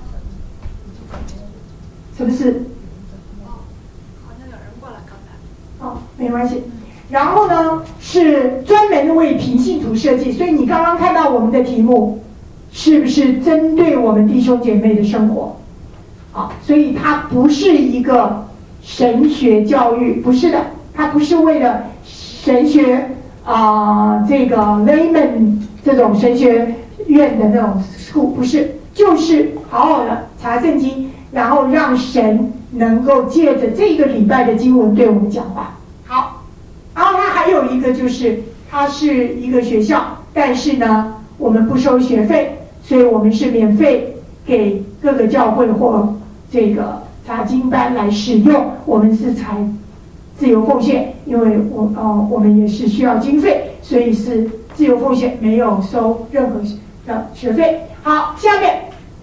什么事？ 哦，好像有人过来刚才。 哦，没关系。然后呢，是专门为平信徒设计，所以你刚刚看到我们的题目，是不是针对我们弟兄姐妹的生活？啊，所以它不是一个神学教育，不是的。它不是为了神学啊、呃，这个 layman 这种神学院的那种 school， 不是，就是好好的查圣经，然后让神能够借着这个礼拜的经文对我们讲话。好，然后它还有一个就是它是一个学校，但是呢我们不收学费，所以我们是免费给各个教会或这个查经班来使用，我们是采自由奉献，因为我呃我们也是需要经费，所以是自由奉献，没有收任何的学费。好，下面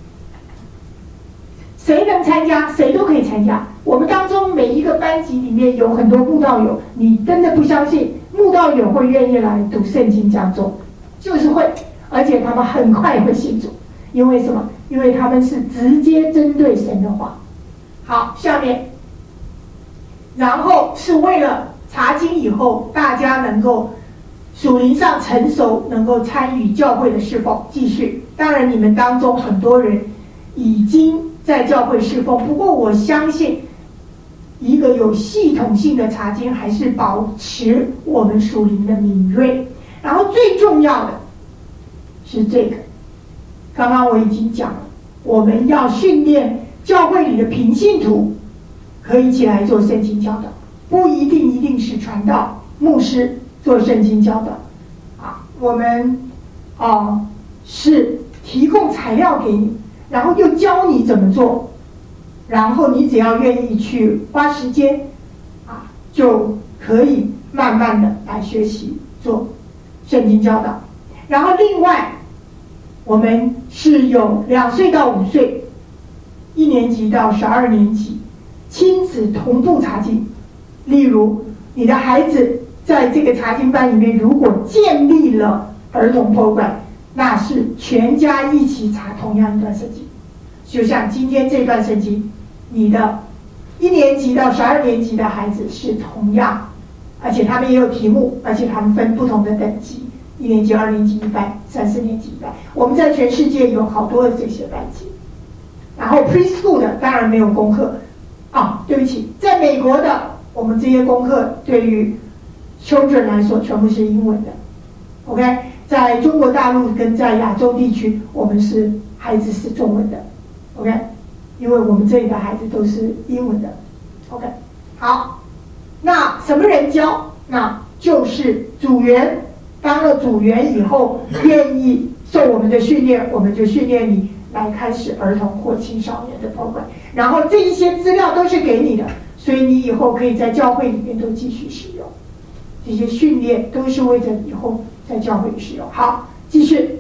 谁能参加？谁都可以参加。我们当中每一个班级里面有很多慕道友，你真的不相信慕道友会愿意来读圣经讲座，就是会，而且他们很快会信主，因为什么？因为他们是直接针对神的话。好，下面，然后是为了查经以后大家能够属灵上成熟，能够参与教会的侍奉。继续，当然你们当中很多人已经在教会侍奉，不过我相信一个有系统性的查经还是保持我们属灵的敏锐。然后最重要的是这个，刚刚我已经讲了，我们要训练教会里的平信徒可以起来做圣经教导，不一定一定是传道牧师做圣经教导啊，我们啊、呃、是提供材料给你，然后又教你怎么做，然后你只要愿意去花时间啊，就可以慢慢的来学习做圣经教导。然后另外我们是有两岁到五岁，一年级到十二年级亲子同步查经。例如你的孩子在这个查经班里面如果建立了儿童 program， 那是全家一起查同样一段圣经。就像今天这段圣经，你的一年级到十二年级的孩子是同样，而且他们也有题目，而且他们分不同的等级，一年级、二年级一班，三四年级一班。我们在全世界有好多的这些班级。然后 preschool 的当然没有功课啊，对不起，在美国的我们这些功课对于 children 来说全部是英文的 ，OK， 在中国大陆跟在亚洲地区，我们是孩子是中文的 ，OK， 因为我们这里的孩子都是英文的 ，OK， 好，那什么人教？那就是组员，当了组员以后，愿意受我们的训练，我们就训练你来开始儿童或青少年的 program， 然后这一些资料都是给你的，所以你以后可以在教会里面都继续使用。这些训练都是为着以后在教会里使用。好，继续。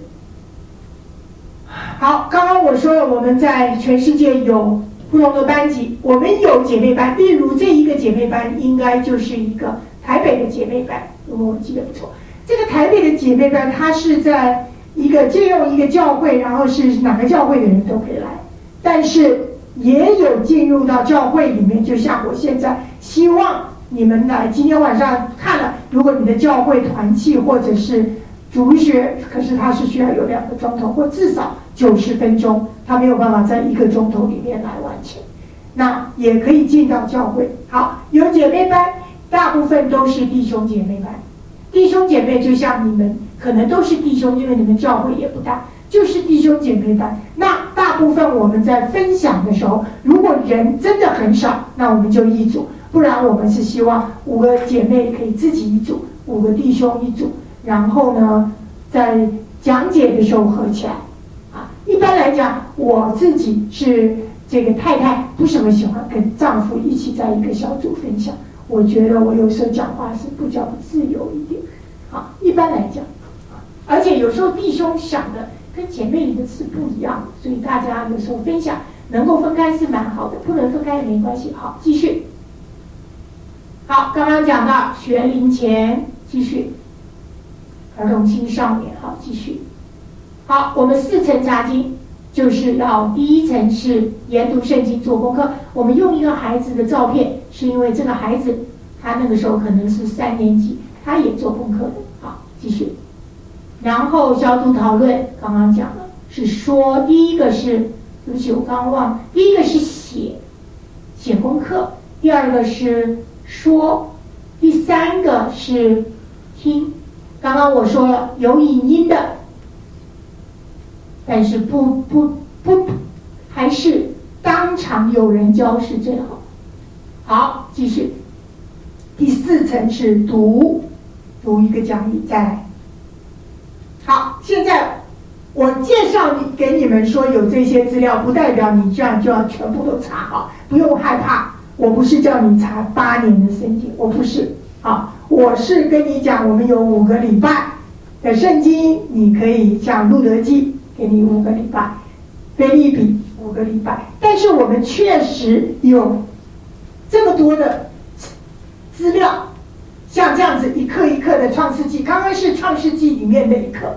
好，刚刚我说了，我们在全世界有不同的班级，我们有姐妹班，例如这一个姐妹班应该就是一个台北的姐妹班，如果我记得不错。这个台北的姐妹班，它是在一个借用一个教会，然后是哪个教会的人都可以来，但是也有进入到教会里面，就像我现在希望你们来今天晚上看了，如果你的教会团契或者是主学，可是它是需要有两个钟头或至少九十分钟，它没有办法在一个钟头里面来完成，那也可以进到教会。好，有姐妹班，大部分都是弟兄姐妹班，弟兄姐妹就像你们可能都是弟兄，因为你们教会也不大，就是弟兄姐妹班。那大部分我们在分享的时候，如果人真的很少，那我们就一组，不然我们是希望五个姐妹可以自己一组，五个弟兄一组，然后呢在讲解的时候合起来啊。一般来讲，我自己是这个太太，不怎么喜欢跟丈夫一起在一个小组分享，我觉得我有时候讲话是不较自由一点啊。一般来讲啊，而且有时候弟兄想的跟姐妹里的是不一样，所以大家有时候分享能够分开是蛮好的，不能分开也没关系。好，继续。好，刚刚讲到学龄前，继续。儿童青少年，好，继续。好，我们四层查经，就是要第一层是研读圣经做功课。我们用一个孩子的照片，是因为这个孩子他那个时候可能是三年级，他也做功课的。好，继续。然后小组讨论，刚刚讲了是说，第一个是，对不起，我刚刚忘了，第一个是写写功课，第二个是说第三个是听，刚刚我说了有影音的，但是不不不，还是当场有人教是最好。好，继续。第四层是读，读一个讲义再来。好，现在我介绍你给你们说有这些资料，不代表你这样就要全部都查好，不用害怕。我不是叫你查八年的圣经，我不是啊，我是跟你讲，我们有五个礼拜的圣经，你可以像路德记给你五个礼拜，腓立比五个礼拜，但是我们确实有这么多的资料，像这样子一课一课的创世纪，刚刚是创世纪里面的一课，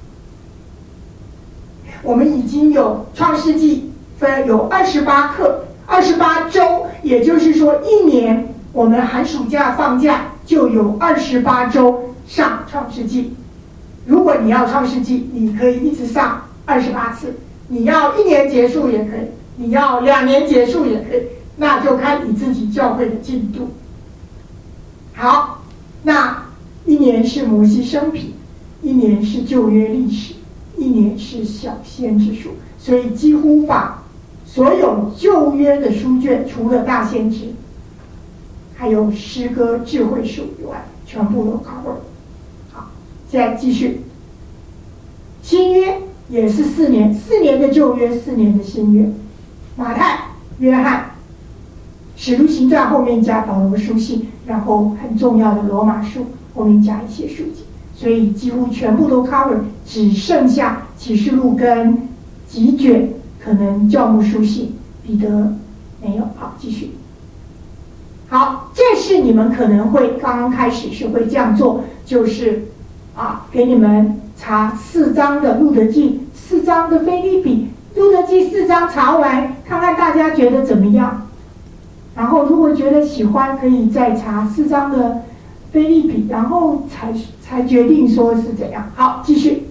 我们已经有创世纪分有二十八课，二十八周，也就是说一年我们寒暑假放假就有二十八周上创世纪。如果你要创世纪，你可以一直上二十八次，你要一年结束也可以，你要两年结束也可以，那就看你自己教会的进度。好，那一年是摩西生平，一年是旧约历史，一年是小先知书，所以几乎把所有旧约的书卷，除了大先知还有诗歌智慧书以外，全部都 cover。 好，现在继续。新约也是四年，四年的旧约，四年的新约。马太、约翰、使徒行传后面加保罗书信，然后很重要的罗马书后面加一些书籍，所以几乎全部都 cover， 只剩下启示录跟几卷可能教牧书信，彼得没有。好，继续。好，这是你们可能会刚刚开始是会这样做，就是啊，给你们查四章的路德记，四章的腓立比，路德记四章查完，看看大家觉得怎么样。然后如果觉得喜欢，可以再查四章的腓立比，然后才才决定说是怎样。好，继续。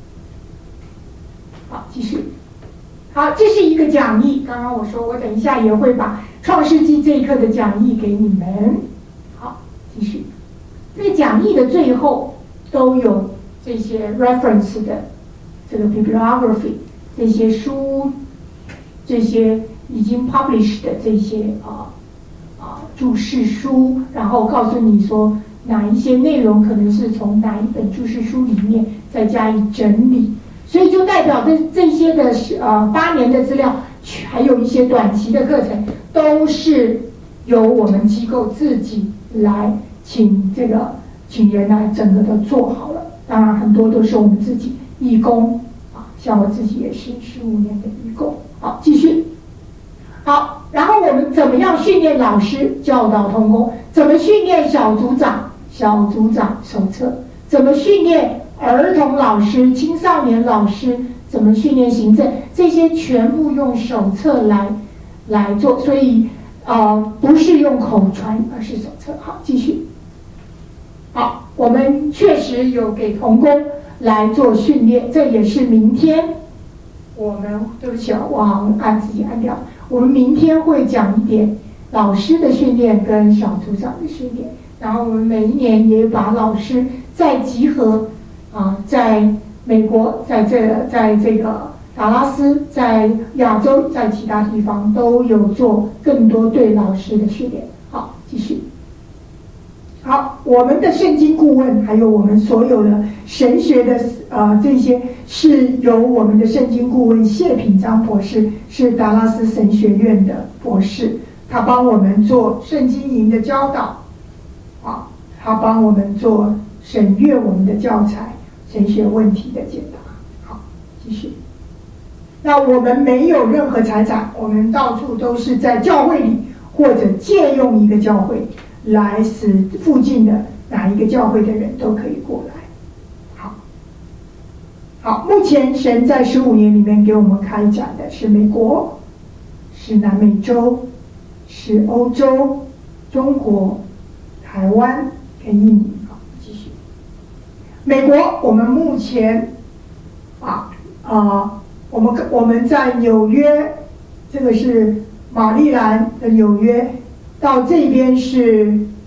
好，继续。好，这是一个讲义。刚刚我说我等一下也会把创世纪这一课的讲义给你们。好，继续。这个讲义的最后都有这些 reference 的这个 bibliography， 这些书，这些已经 published 的这些啊啊注释书，然后告诉你说哪一些内容可能是从哪一本注释书里面再加以整理。所以就代表这这些的呃八年的资料，还有一些短期的课程，都是由我们机构自己来请这个请人来整个都做好了。当然很多都是我们自己义工啊，像我自己也是十五年的义工。好，继续。好，然后我们怎么样训练老师教导同工？怎么训练小组长？小组长手册？怎么训练儿童老师、青少年老师？怎么训练行政？这些全部用手册来来做，所以呃不是用口传，而是手册。好，继续。好，我们确实有给同工来做训练，这也是明天我们对不起啊，我好像按自己按掉。我们明天会讲一点老师的训练跟小组长的训练，然后我们每一年也把老师再集合啊，在美国，在这个在这个达拉斯，在亚洲，在其他地方都有做更多对老师的训练。好，继续。好，我们的圣经顾问还有我们所有的神学的呃这些是由我们的圣经顾问谢品章博士，是达拉斯神学院的博士，他帮我们做圣经营的教导，啊，他帮我们做审阅我们的教材，神学问题的解答。好，继续。那我们没有任何财产，我们到处都是在教会里或者借用一个教会，来使附近的哪一个教会的人都可以过来。好，好，目前神在十五年里面给我们开展的是美国，是南美洲，是欧洲、中国、台湾跟印尼。好，继续。美国，我们目前啊啊、呃，我们我们在纽约，这个是马里兰的纽约。到这边是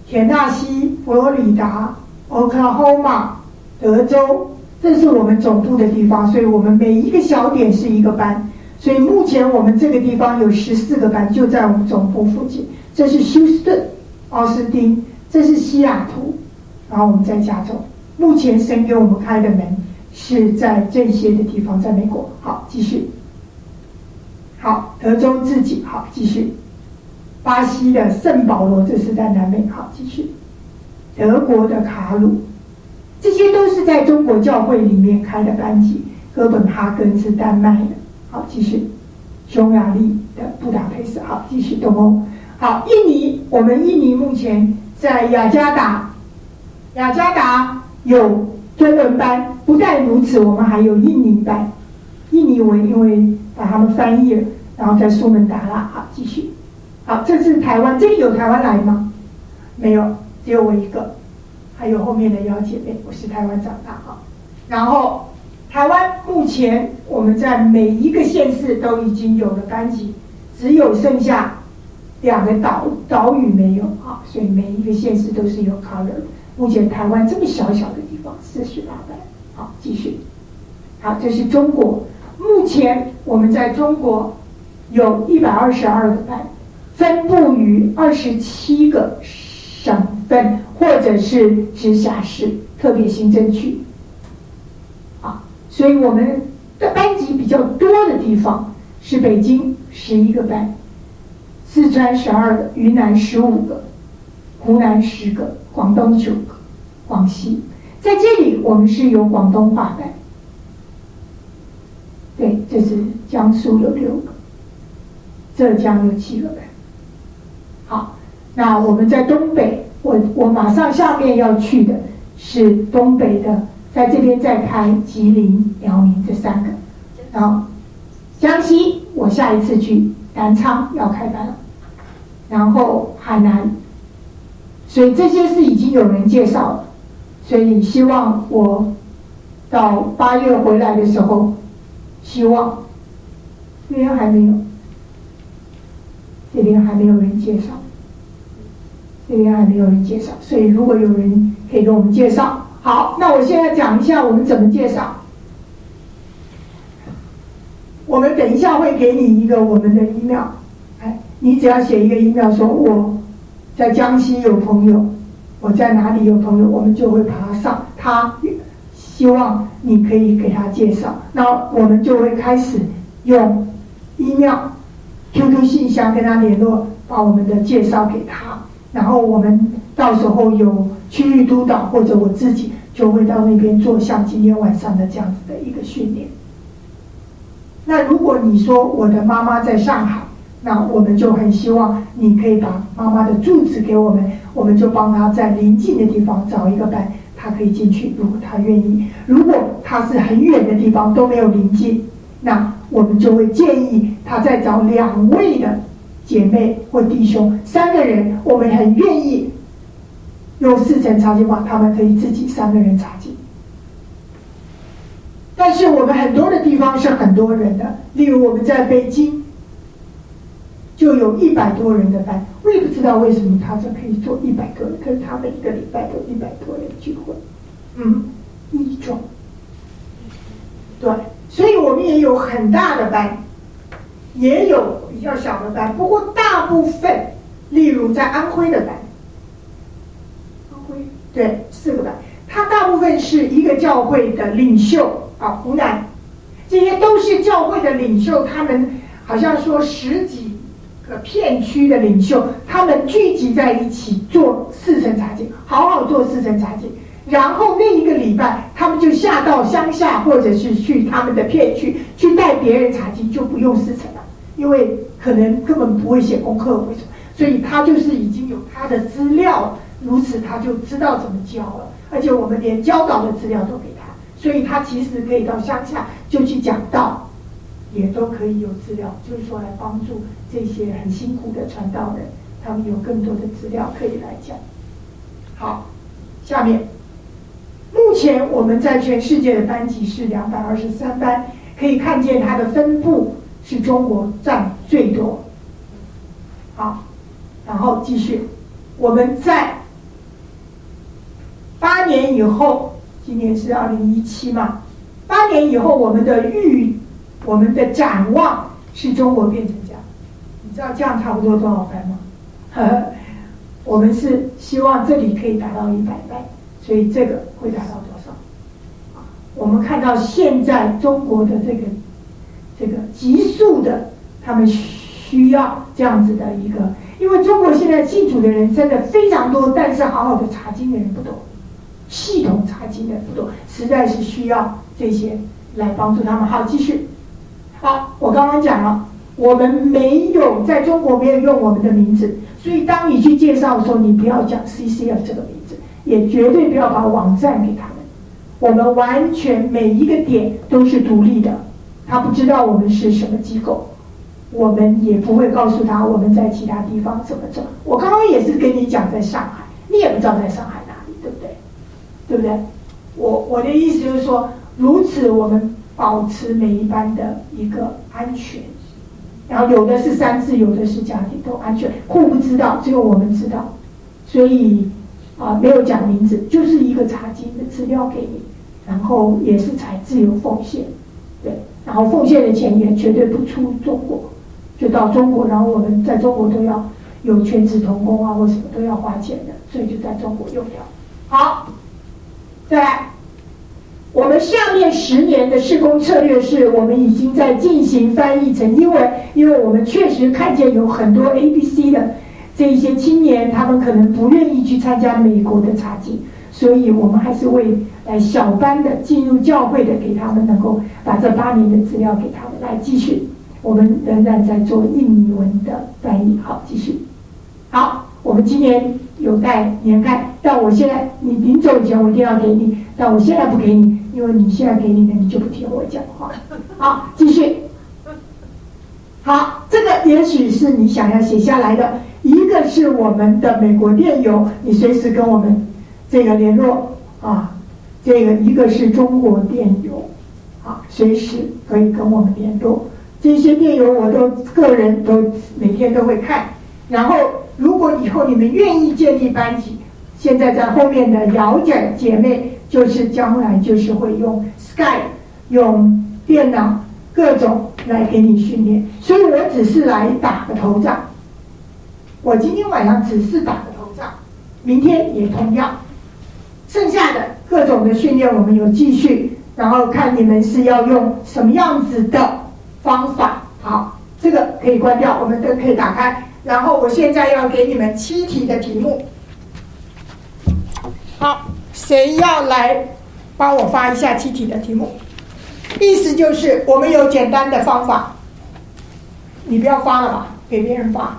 田纳西、佛罗里达、俄克拉荷马、德州，这是我们总部的地方，所以我们每一个小点是一个班。所以目前我们这个地方有十四个班，就在我们总部附近。这是休斯顿、奥斯汀，这是西雅图，然后我们在加州。目前神给我们开的门是在这些的地方，在美国。好，继续。好，德州自己，好，继续。巴西的圣保罗，这是在南美，好，继续。德国的卡鲁，这些都是在中国教会里面开的班级。哥本哈根是丹麦的，好，继续。匈牙利的布达佩斯，好，继续。东欧，好，印尼，我们印尼目前在雅加达，雅加达有中文班，不但如此，我们还有印尼班。印尼文因为把他们翻译了，然后在苏门答腊，好，继续。好，这是台湾，这里有台湾来吗？没有，只有我一个，还有后面的姚姐妹，我是台湾长大啊。然后台湾目前我们在每一个县市都已经有了班级，只有剩下两个岛岛屿没有啊，所以每一个县市都是有 cover。目前台湾这么小小的地方，四十八班。好，继续。好，这是中国，目前我们在中国有一百二十二个班。分布于二十七个省份或者是直辖市、特别行政区，啊，所以我们的班级比较多的地方是北京十一个班，四川十二个，云南十五个，湖南十个，广东九个，广西在这里我们是有广东话班，对，这是江苏有六个，浙江有七个班。好，那我们在东北，我我马上下面要去的是东北的，在这边再开吉林、辽宁这三个，然后江西我下一次去南昌要开班了，然后海南，所以这些是已经有人介绍了，所以希望我到八月回来的时候，希望这边还没有。这边还没有人介绍，这边还没有人介绍，所以如果有人可以给我们介绍，好，那我现在讲一下我们怎么介绍。我们等一下会给你一个我们的 email， 哎，你只要写一个 email 说我在江西有朋友，我在哪里有朋友，我们就会把他上，他希望你可以给他介绍，那我们就会开始用 email。Q Q 信箱跟他联络，把我们的介绍给他，然后我们到时候有区域督导或者我自己就会到那边做像今天晚上的这样子的一个训练。那如果你说我的妈妈在上海，那我们就很希望你可以把妈妈的住址给我们，我们就帮她在邻近的地方找一个班，她可以进去，如果她愿意。如果她是很远的地方都没有邻近，那我们就会建议他再找两位的姐妹或弟兄，三个人，我们很愿意用四层查经法，他们可以自己三个人查经。但是我们很多的地方是很多人的，例如我们在北京就有一百多人的班，我也不知道为什么他这可以做一百个人，可是他每个礼拜都一百多人聚会，嗯，一种，对。所以我们也有很大的班，也有比较小的班，不过大部分，例如在安徽的班，安徽对四个班，它大部分是一个教会的领袖啊，湖南，这些都是教会的领袖，他们好像说十几个片区的领袖，他们聚集在一起做四层查经，好好做四层查经。然后那一个礼拜，他们就下到乡下，或者是去他们的片区去带别人查经，就不用四层了，因为可能根本不会写功课，为什么？所以他就是已经有他的资料，如此他就知道怎么教了，而且我们连教导的资料都给他，所以他其实可以到乡下就去讲道，也都可以有资料，就是说来帮助这些很辛苦的传道人，他们有更多的资料可以来讲。好，下面。目前我们在全世界的班级是两百二十三班，可以看见它的分布是中国占最多。好，然后继续，我们在八年以后，今年是二零一七嘛，八年以后我们的预，我们的展望是中国变成这样，你知道这样差不多多少倍吗？呵呵，我们是希望这里可以达到一百倍，所以这个会达到多少？我们看到现在中国的这个这个急速的，他们需要这样子的一个，因为中国现在信主的人真的非常多，但是好好的查经的人不多，系统查经的人不多，实在是需要这些来帮助他们。好，继续。好，我刚刚讲了，我们没有在中国没有用我们的名字，所以当你去介绍的时候，你不要讲 C C F 这个名字，也绝对不要把网站给他们。我们完全每一个点都是独立的，他不知道我们是什么机构，我们也不会告诉他我们在其他地方怎么走。我刚刚也是跟你讲在上海，你也不知道在上海哪里，对不对？对不对？我我的意思就是说，如此我们保持每一班的一个安全，然后有的是三自，有的是家庭都安全，互不知道，只有我们知道，所以啊、呃、没有讲名字，就是一个查经的资料给你。然后也是采自由奉献，对，然后奉献的钱也绝对不出中国，就到中国，然后我们在中国都要有全职同工啊或什么都要花钱的，所以就在中国用掉。好，再来，我们下面十年的事工策略是我们已经在进行翻译成英文，因为我们确实看见有很多 A B C 的这一些青年，他们可能不愿意去参加美国的查经，所以我们还是为来小班的进入教会的，给他们能够把这八年的资料给他们来继续。我们仍然在做印尼文的翻译。好，继续。好，我们今年有带年盖，但我现在你临走以前我一定要给你，但我现在不给你，因为你现在给你的你就不听我讲话。好，继续。好，这个也许是你想要写下来的，一个是我们的美国电邮，你随时跟我们这个联络啊。这个一个是中国电邮，啊，随时可以跟我们联络。这些电邮我都个人都每天都会看。然后，如果以后你们愿意建立班级，现在在后面的了解姐妹，就是将来就是会用 Skype、用电脑各种来给你训练。所以我只是来打个头仗，我今天晚上只是打个头仗，明天也同样。剩下的各种的训练我们有继续，然后看你们是要用什么样子的方法。好，这个可以关掉，我们都可以打开。然后我现在要给你们七题的题目。好，谁要来帮我发一下七题的题目？意思就是我们有简单的方法，你不要发了吧，给别人发。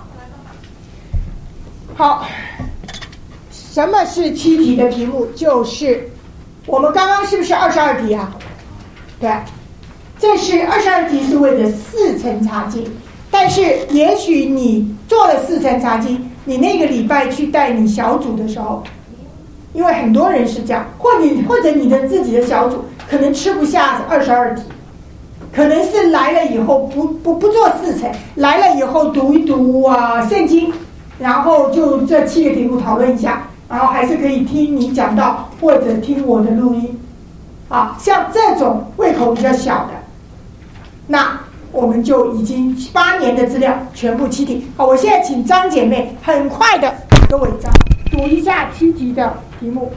好。什么是七题的题目？就是我们刚刚是不是二十二题啊？对，这是二十二题是为了四层查经，但是也许你做了四层查经，你那个礼拜去带你小组的时候，因为很多人是这样，或你或者你的自己的小组可能吃不下二十二题，可能是来了以后不不不做四层，来了以后读一读啊圣经，然后就这七个题目讨论一下。然后还是可以听你讲到，或者听我的录音，啊，像这种胃口比较小的，那我们就已经八年的资料全部七题。好，我现在请张姐妹很快的跟我一张读一下七题的题目。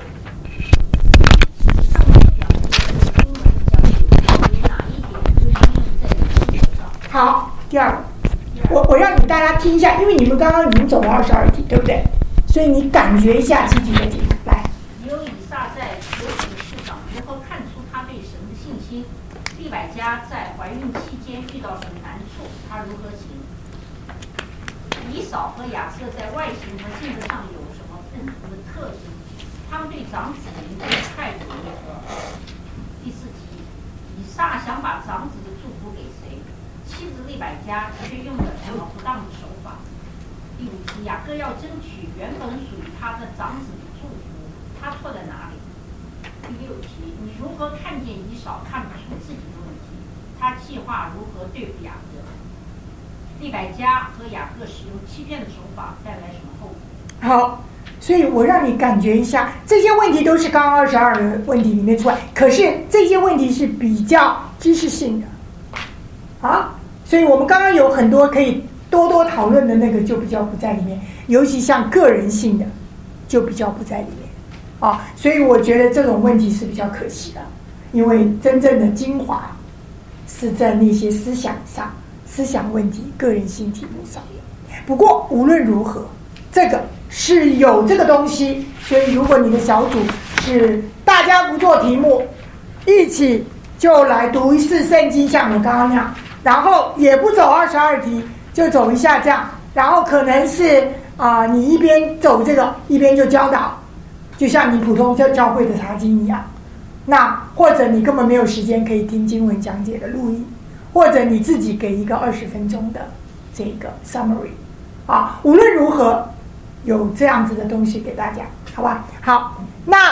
好，第二个，我我让你大家听一下，因为你们刚刚已经走了二十二题，对不对？所以你感觉一下七题的题目，来。 有以撒在所处的市场如何看出他对神的信心？利百加在怀孕期间遇到什么难处？他如何行？以扫和亚瑟在外形和性格上有什么不同的特质？他们对长子民的态度如何？第四题，以撒想把长子的祝福给谁？妻子利百加却用了什么不当的手法？第五题，雅各要争取原本属于他的长子的祝福，他错在哪里？第六题，你如何看见以扫看不出自己的问题？他计划如何对付雅各？利百加和雅各使用欺骗的手法带来什么后果？ 好， 所以我让你感觉一下，这些问题都是刚刚二十二个问题里面出来，可是这些问题是比较知识性的啊，所以我们刚刚有很多可以多多讨论的那个就比较不在里面，尤其像个人性的就比较不在里面啊，所以我觉得这种问题是比较可惜的，因为真正的精华是在那些思想上、思想问题、个人性题目上面。不过无论如何，这个是有这个东西，所以如果你的小组是大家不做题目，一起就来读一次圣经，像我刚刚那样，然后也不走二十二题，就走一下这样，然后可能是啊、呃，你一边走这个一边就教导，就像你普通教教会的查经一样。那或者你根本没有时间可以听经文讲解的录音，或者你自己给一个二十分钟的这个 summary 啊，无论如何有这样子的东西给大家，好吧？好，那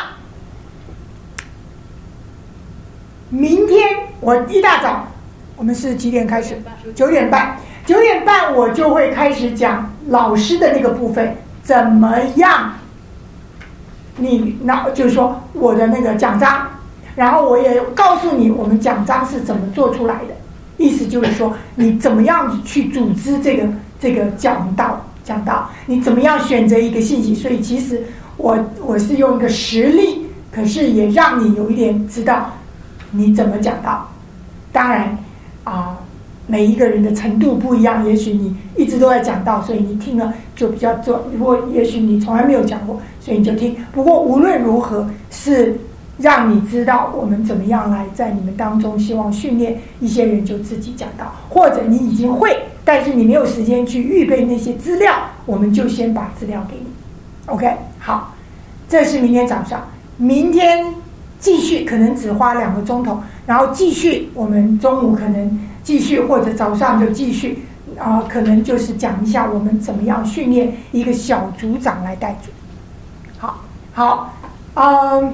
明天我一大早，我们是几点开始？九点半。九点半我就会开始讲老师的那个部分，怎么样？你那就是说我的那个讲章，然后我也告诉你我们讲章是怎么做出来的。意思就是说，你怎么样去组织这个这个讲道？讲道，你怎么样选择一个信息？所以其实我我是用一个实例，可是也让你有一点知道你怎么讲道。当然啊、呃，每一个人的程度不一样，也许你一直都在讲道，所以你听了就比较做；如果也许你从来没有讲过，所以你就听。不过无论如何，是让你知道我们怎么样来在你们当中，希望训练一些人就自己讲道，或者你已经会。但是你没有时间去预备那些资料，我们就先把资料给你 OK 好，这是明天早上，明天继续可能只花两个钟头，然后继续我们中午可能继续，或者早上就继续啊、呃，可能就是讲一下我们怎么样训练一个小组长来带组。好好嗯，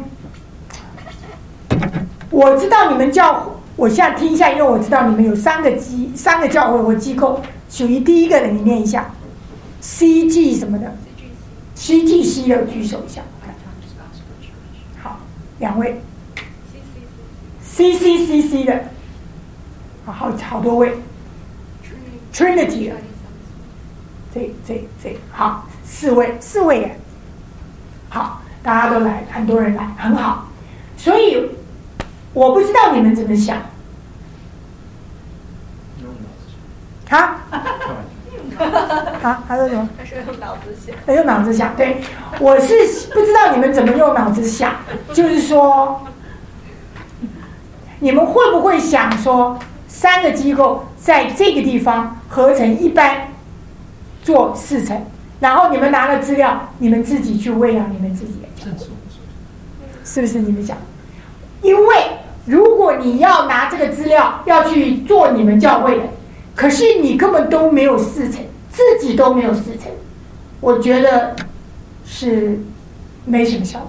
我知道你们教我现在听一下，因为我知道你们有三个机三个教会或机构，属于第一个的，你念一下 C G 什么的 ，C G C 的举手一下。好，两位 C C C C 的，好好多位 Trinity 的，这这这好四位四位耶，好，大家都来，很多人来，很好，所以。我不知道你们怎么想，啊？啊？他说什么？ 他说用脑子想。 用脑子想，对，我是不知道你们怎么用脑子想，就是说，你们会不会想说，三个机构在这个地方合成一班做四成，然后你们拿了资料，你们自己去喂养你们自己的教会，是不是你们想？因为如果你要拿这个资料要去做你们教会的，可是你根本都没有四成，自己都没有四成，我觉得是没什么效果。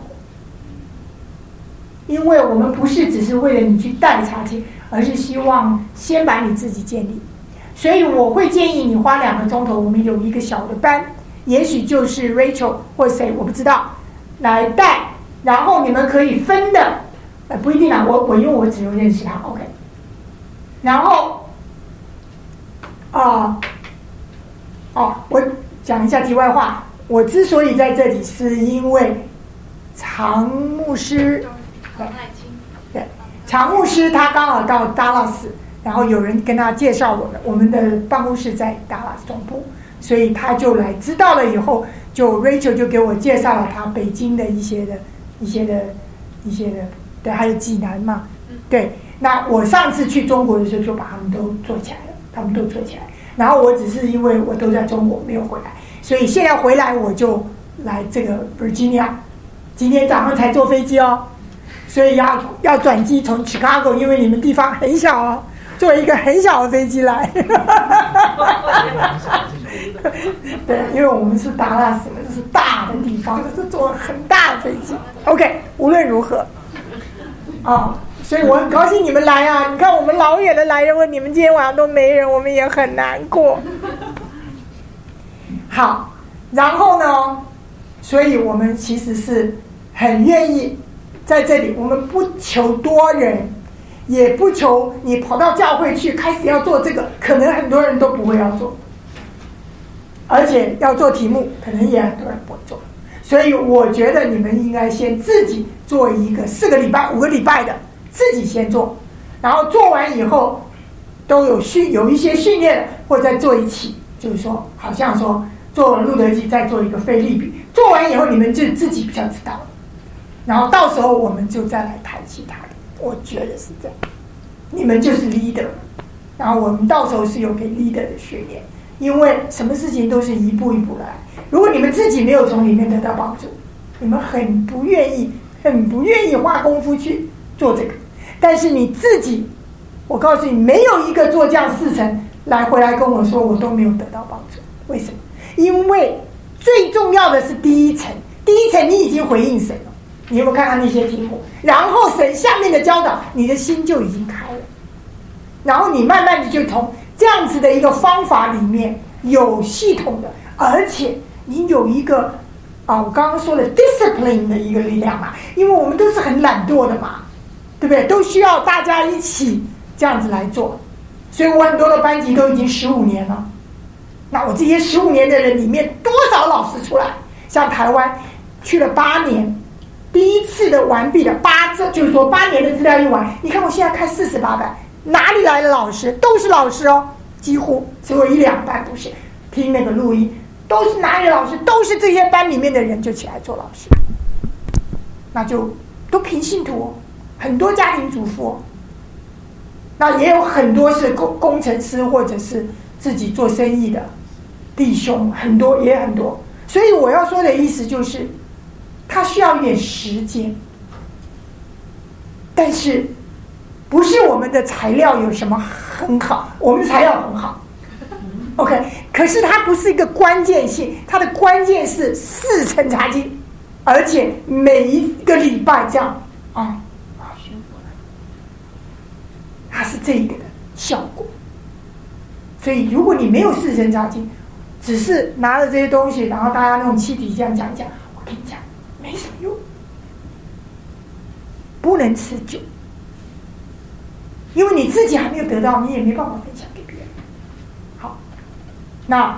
因为我们不是只是为了你去带查经，而是希望先把你自己建立。所以我会建议你花两个钟头，我们有一个小的班，也许就是 Rachel 或谁我不知道来带，然后你们可以分的。呃，不一定啊，我我因为我只有认识他 ，OK。然后，啊、呃，哦，我讲一下题外话，我之所以在这里，是因为常牧师，对，对，常牧师他刚好到达拉斯，然后有人跟他介绍我们，我们的办公室在达拉斯总部，所以他就来知道了以后，就 Rachel 就给我介绍了他北京的一些的、一些的、一些的。对，还有济南嘛，对。那我上次去中国的时候，就把他们都做起来了，他们都做起来。然后我只是因为我都在中国没有回来，所以现在回来我就来这个 Virginia， 今天早上才坐飞机哦，所以要要转机从 Chicago， 因为你们地方很小哦，坐一个很小的飞机来。对，因为我们是达拉斯，这是大的地方，这是坐很大的飞机。OK， 无论如何。啊、哦，所以我很高兴你们来啊！你看我们老远的来人，问你们今天晚上都没人，我们也很难过。好，然后呢， 所以我们其实是很愿意在这里，我们不求多人，也不求你跑到教会去开始要做这个，可能很多人都不会要做，而且要做题目，可能也很多人不会做。所以我觉得你们应该先自己做一个四个礼拜、五个礼拜的，自己先做，然后做完以后都有训有一些训练，或者再做一期，就是说，好像说做完路德记，再做一个腓立比，做完以后你们就自己比较知道了，然后到时候我们就再来谈其他的。我觉得是这样，你们就是 leader， 然后我们到时候是有给 leader 的训练，因为什么事情都是一步一步来。如果你们自己没有从里面得到帮助，你们很不愿意很不愿意花功夫去做这个。但是你自己，我告诉你，没有一个做这样四层来回来跟我说我都没有得到帮助。为什么？因为最重要的是第一层，第一层你已经回应神了，你有没有看到那些题目？然后神下面的教导，你的心就已经开了，然后你慢慢的就从这样子的一个方法里面有系统的，而且你有一个啊，我刚刚说的 discipline 的一个力量嘛，因为我们都是很懒惰的嘛，对不对？都需要大家一起这样子来做，所以我很多的班级都已经十五年了。那我这些十五年的人里面，多少老师出来？像台湾去了八年，第一次的完毕的八，这就是说八年的资料一完，你看我现在开四十八班，哪里来的老师？都是老师哦，几乎只有一两班不是。听那个录音，都是哪里的老师？都是这些班里面的人就起来做老师，那就都凭信徒哦，很多家庭主妇哦，那也有很多是工工程师或者是自己做生意的弟兄，很多也很多。所以我要说的意思就是，他需要一点时间，但是不是我们的材料有什么很好，我们的材料很好 OK， 可是它不是一个关键性，它的关键是四层查经，而且每一个礼拜这样啊，它是这一个的效果。所以如果你没有四层查经，只是拿着这些东西，然后大家那种气体这样讲讲，我跟你讲没什么用，不能持久，因为你自己还没有得到，你也没办法分享给别人。好，那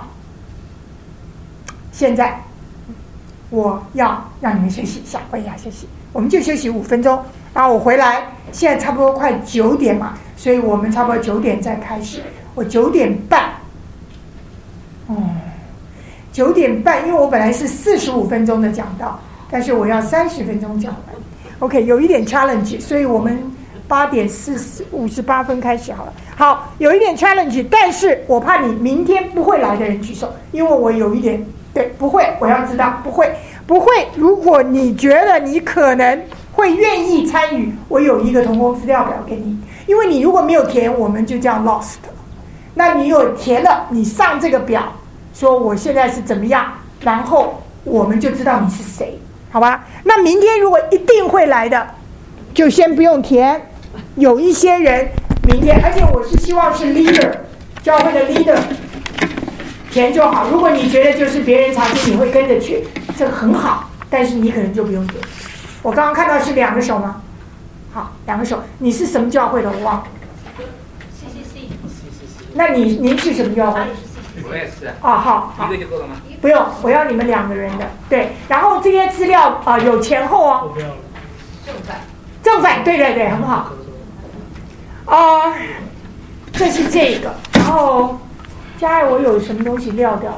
现在我要让你们休息一下，我也要休息，我们就休息五分钟，然后我回来，现在差不多快九点嘛，所以我们差不多九点再开始，我九点半，嗯，九点半，因为我本来是四十五分钟的讲道，但是我要三十分钟讲完 ，OK， 有一点 challenge， 所以我们八点四十五十八分开始好了。好，有一点 challenge， 但是我怕你明天不会来的人举手，因为我有一点对不会，我要知道不会不会。如果你觉得你可能会愿意参与，我有一个同工资料表给你，因为你如果没有填，我们就这样 lost 了。那你有填了，你上这个表，说我现在是怎么样，然后我们就知道你是谁，好吧？那明天如果一定会来的，就先不用填。有一些人明天，而且我是希望是 leader， 教会的 leader 填就好。如果你觉得就是别人查经你会跟着去，这个很好，但是你可能就不用填。我刚刚看到是两个手吗？好，两个手。你是什么教会的？我忘了。 C C C。 那你您是什么教会？ 我也是。 哦，好，好， 一个就够了吗？ 不用，我要你们两个人的。对，然后这些资料啊、呃、有前后哦。 正反。 正反，对对对，很好。啊、呃，这是这个，然后嘉爱我有什么东西撂掉？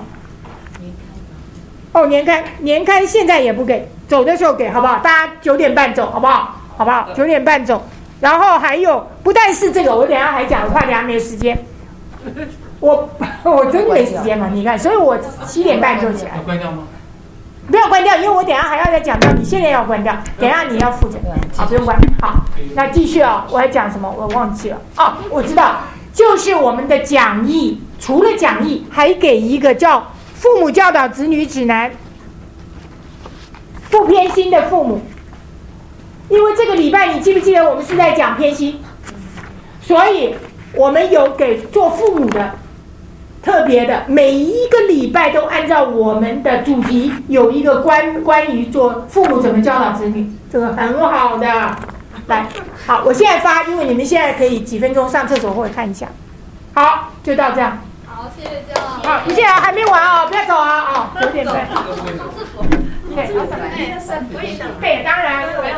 哦，年刊，年刊现在也不给，走的时候给好不好？大家九点半走好不好？好不好？九点半走。然后还有，不但是这个，我等一下还讲，我怕等一下没时间。我我真没时间嘛，你看，所以我七点半就起来。 要关掉吗？ 不要关掉，因为我等一下还要再讲到，你现在要关掉，等一下你要负责。好，不用关。好，那继续啊、哦，我要讲什么？我忘记了。哦，我知道，就是我们的讲义，除了讲义，还给一个叫《父母教导子女指南》，不偏心的父母。因为这个礼拜你记不记得我们是在讲偏心，所以我们有给做父母的特别的，每一个礼拜都按照我们的主题有一个关关于做父母怎么教导子女，这个很好的。来，好，我现在发，因为你们现在可以几分钟上厕所或者看一下。好，就到这样。 好，谢谢姜老师。 好，你现在还没完哦，不要走啊！哦，九点半。 上厕所。 对，对，当然。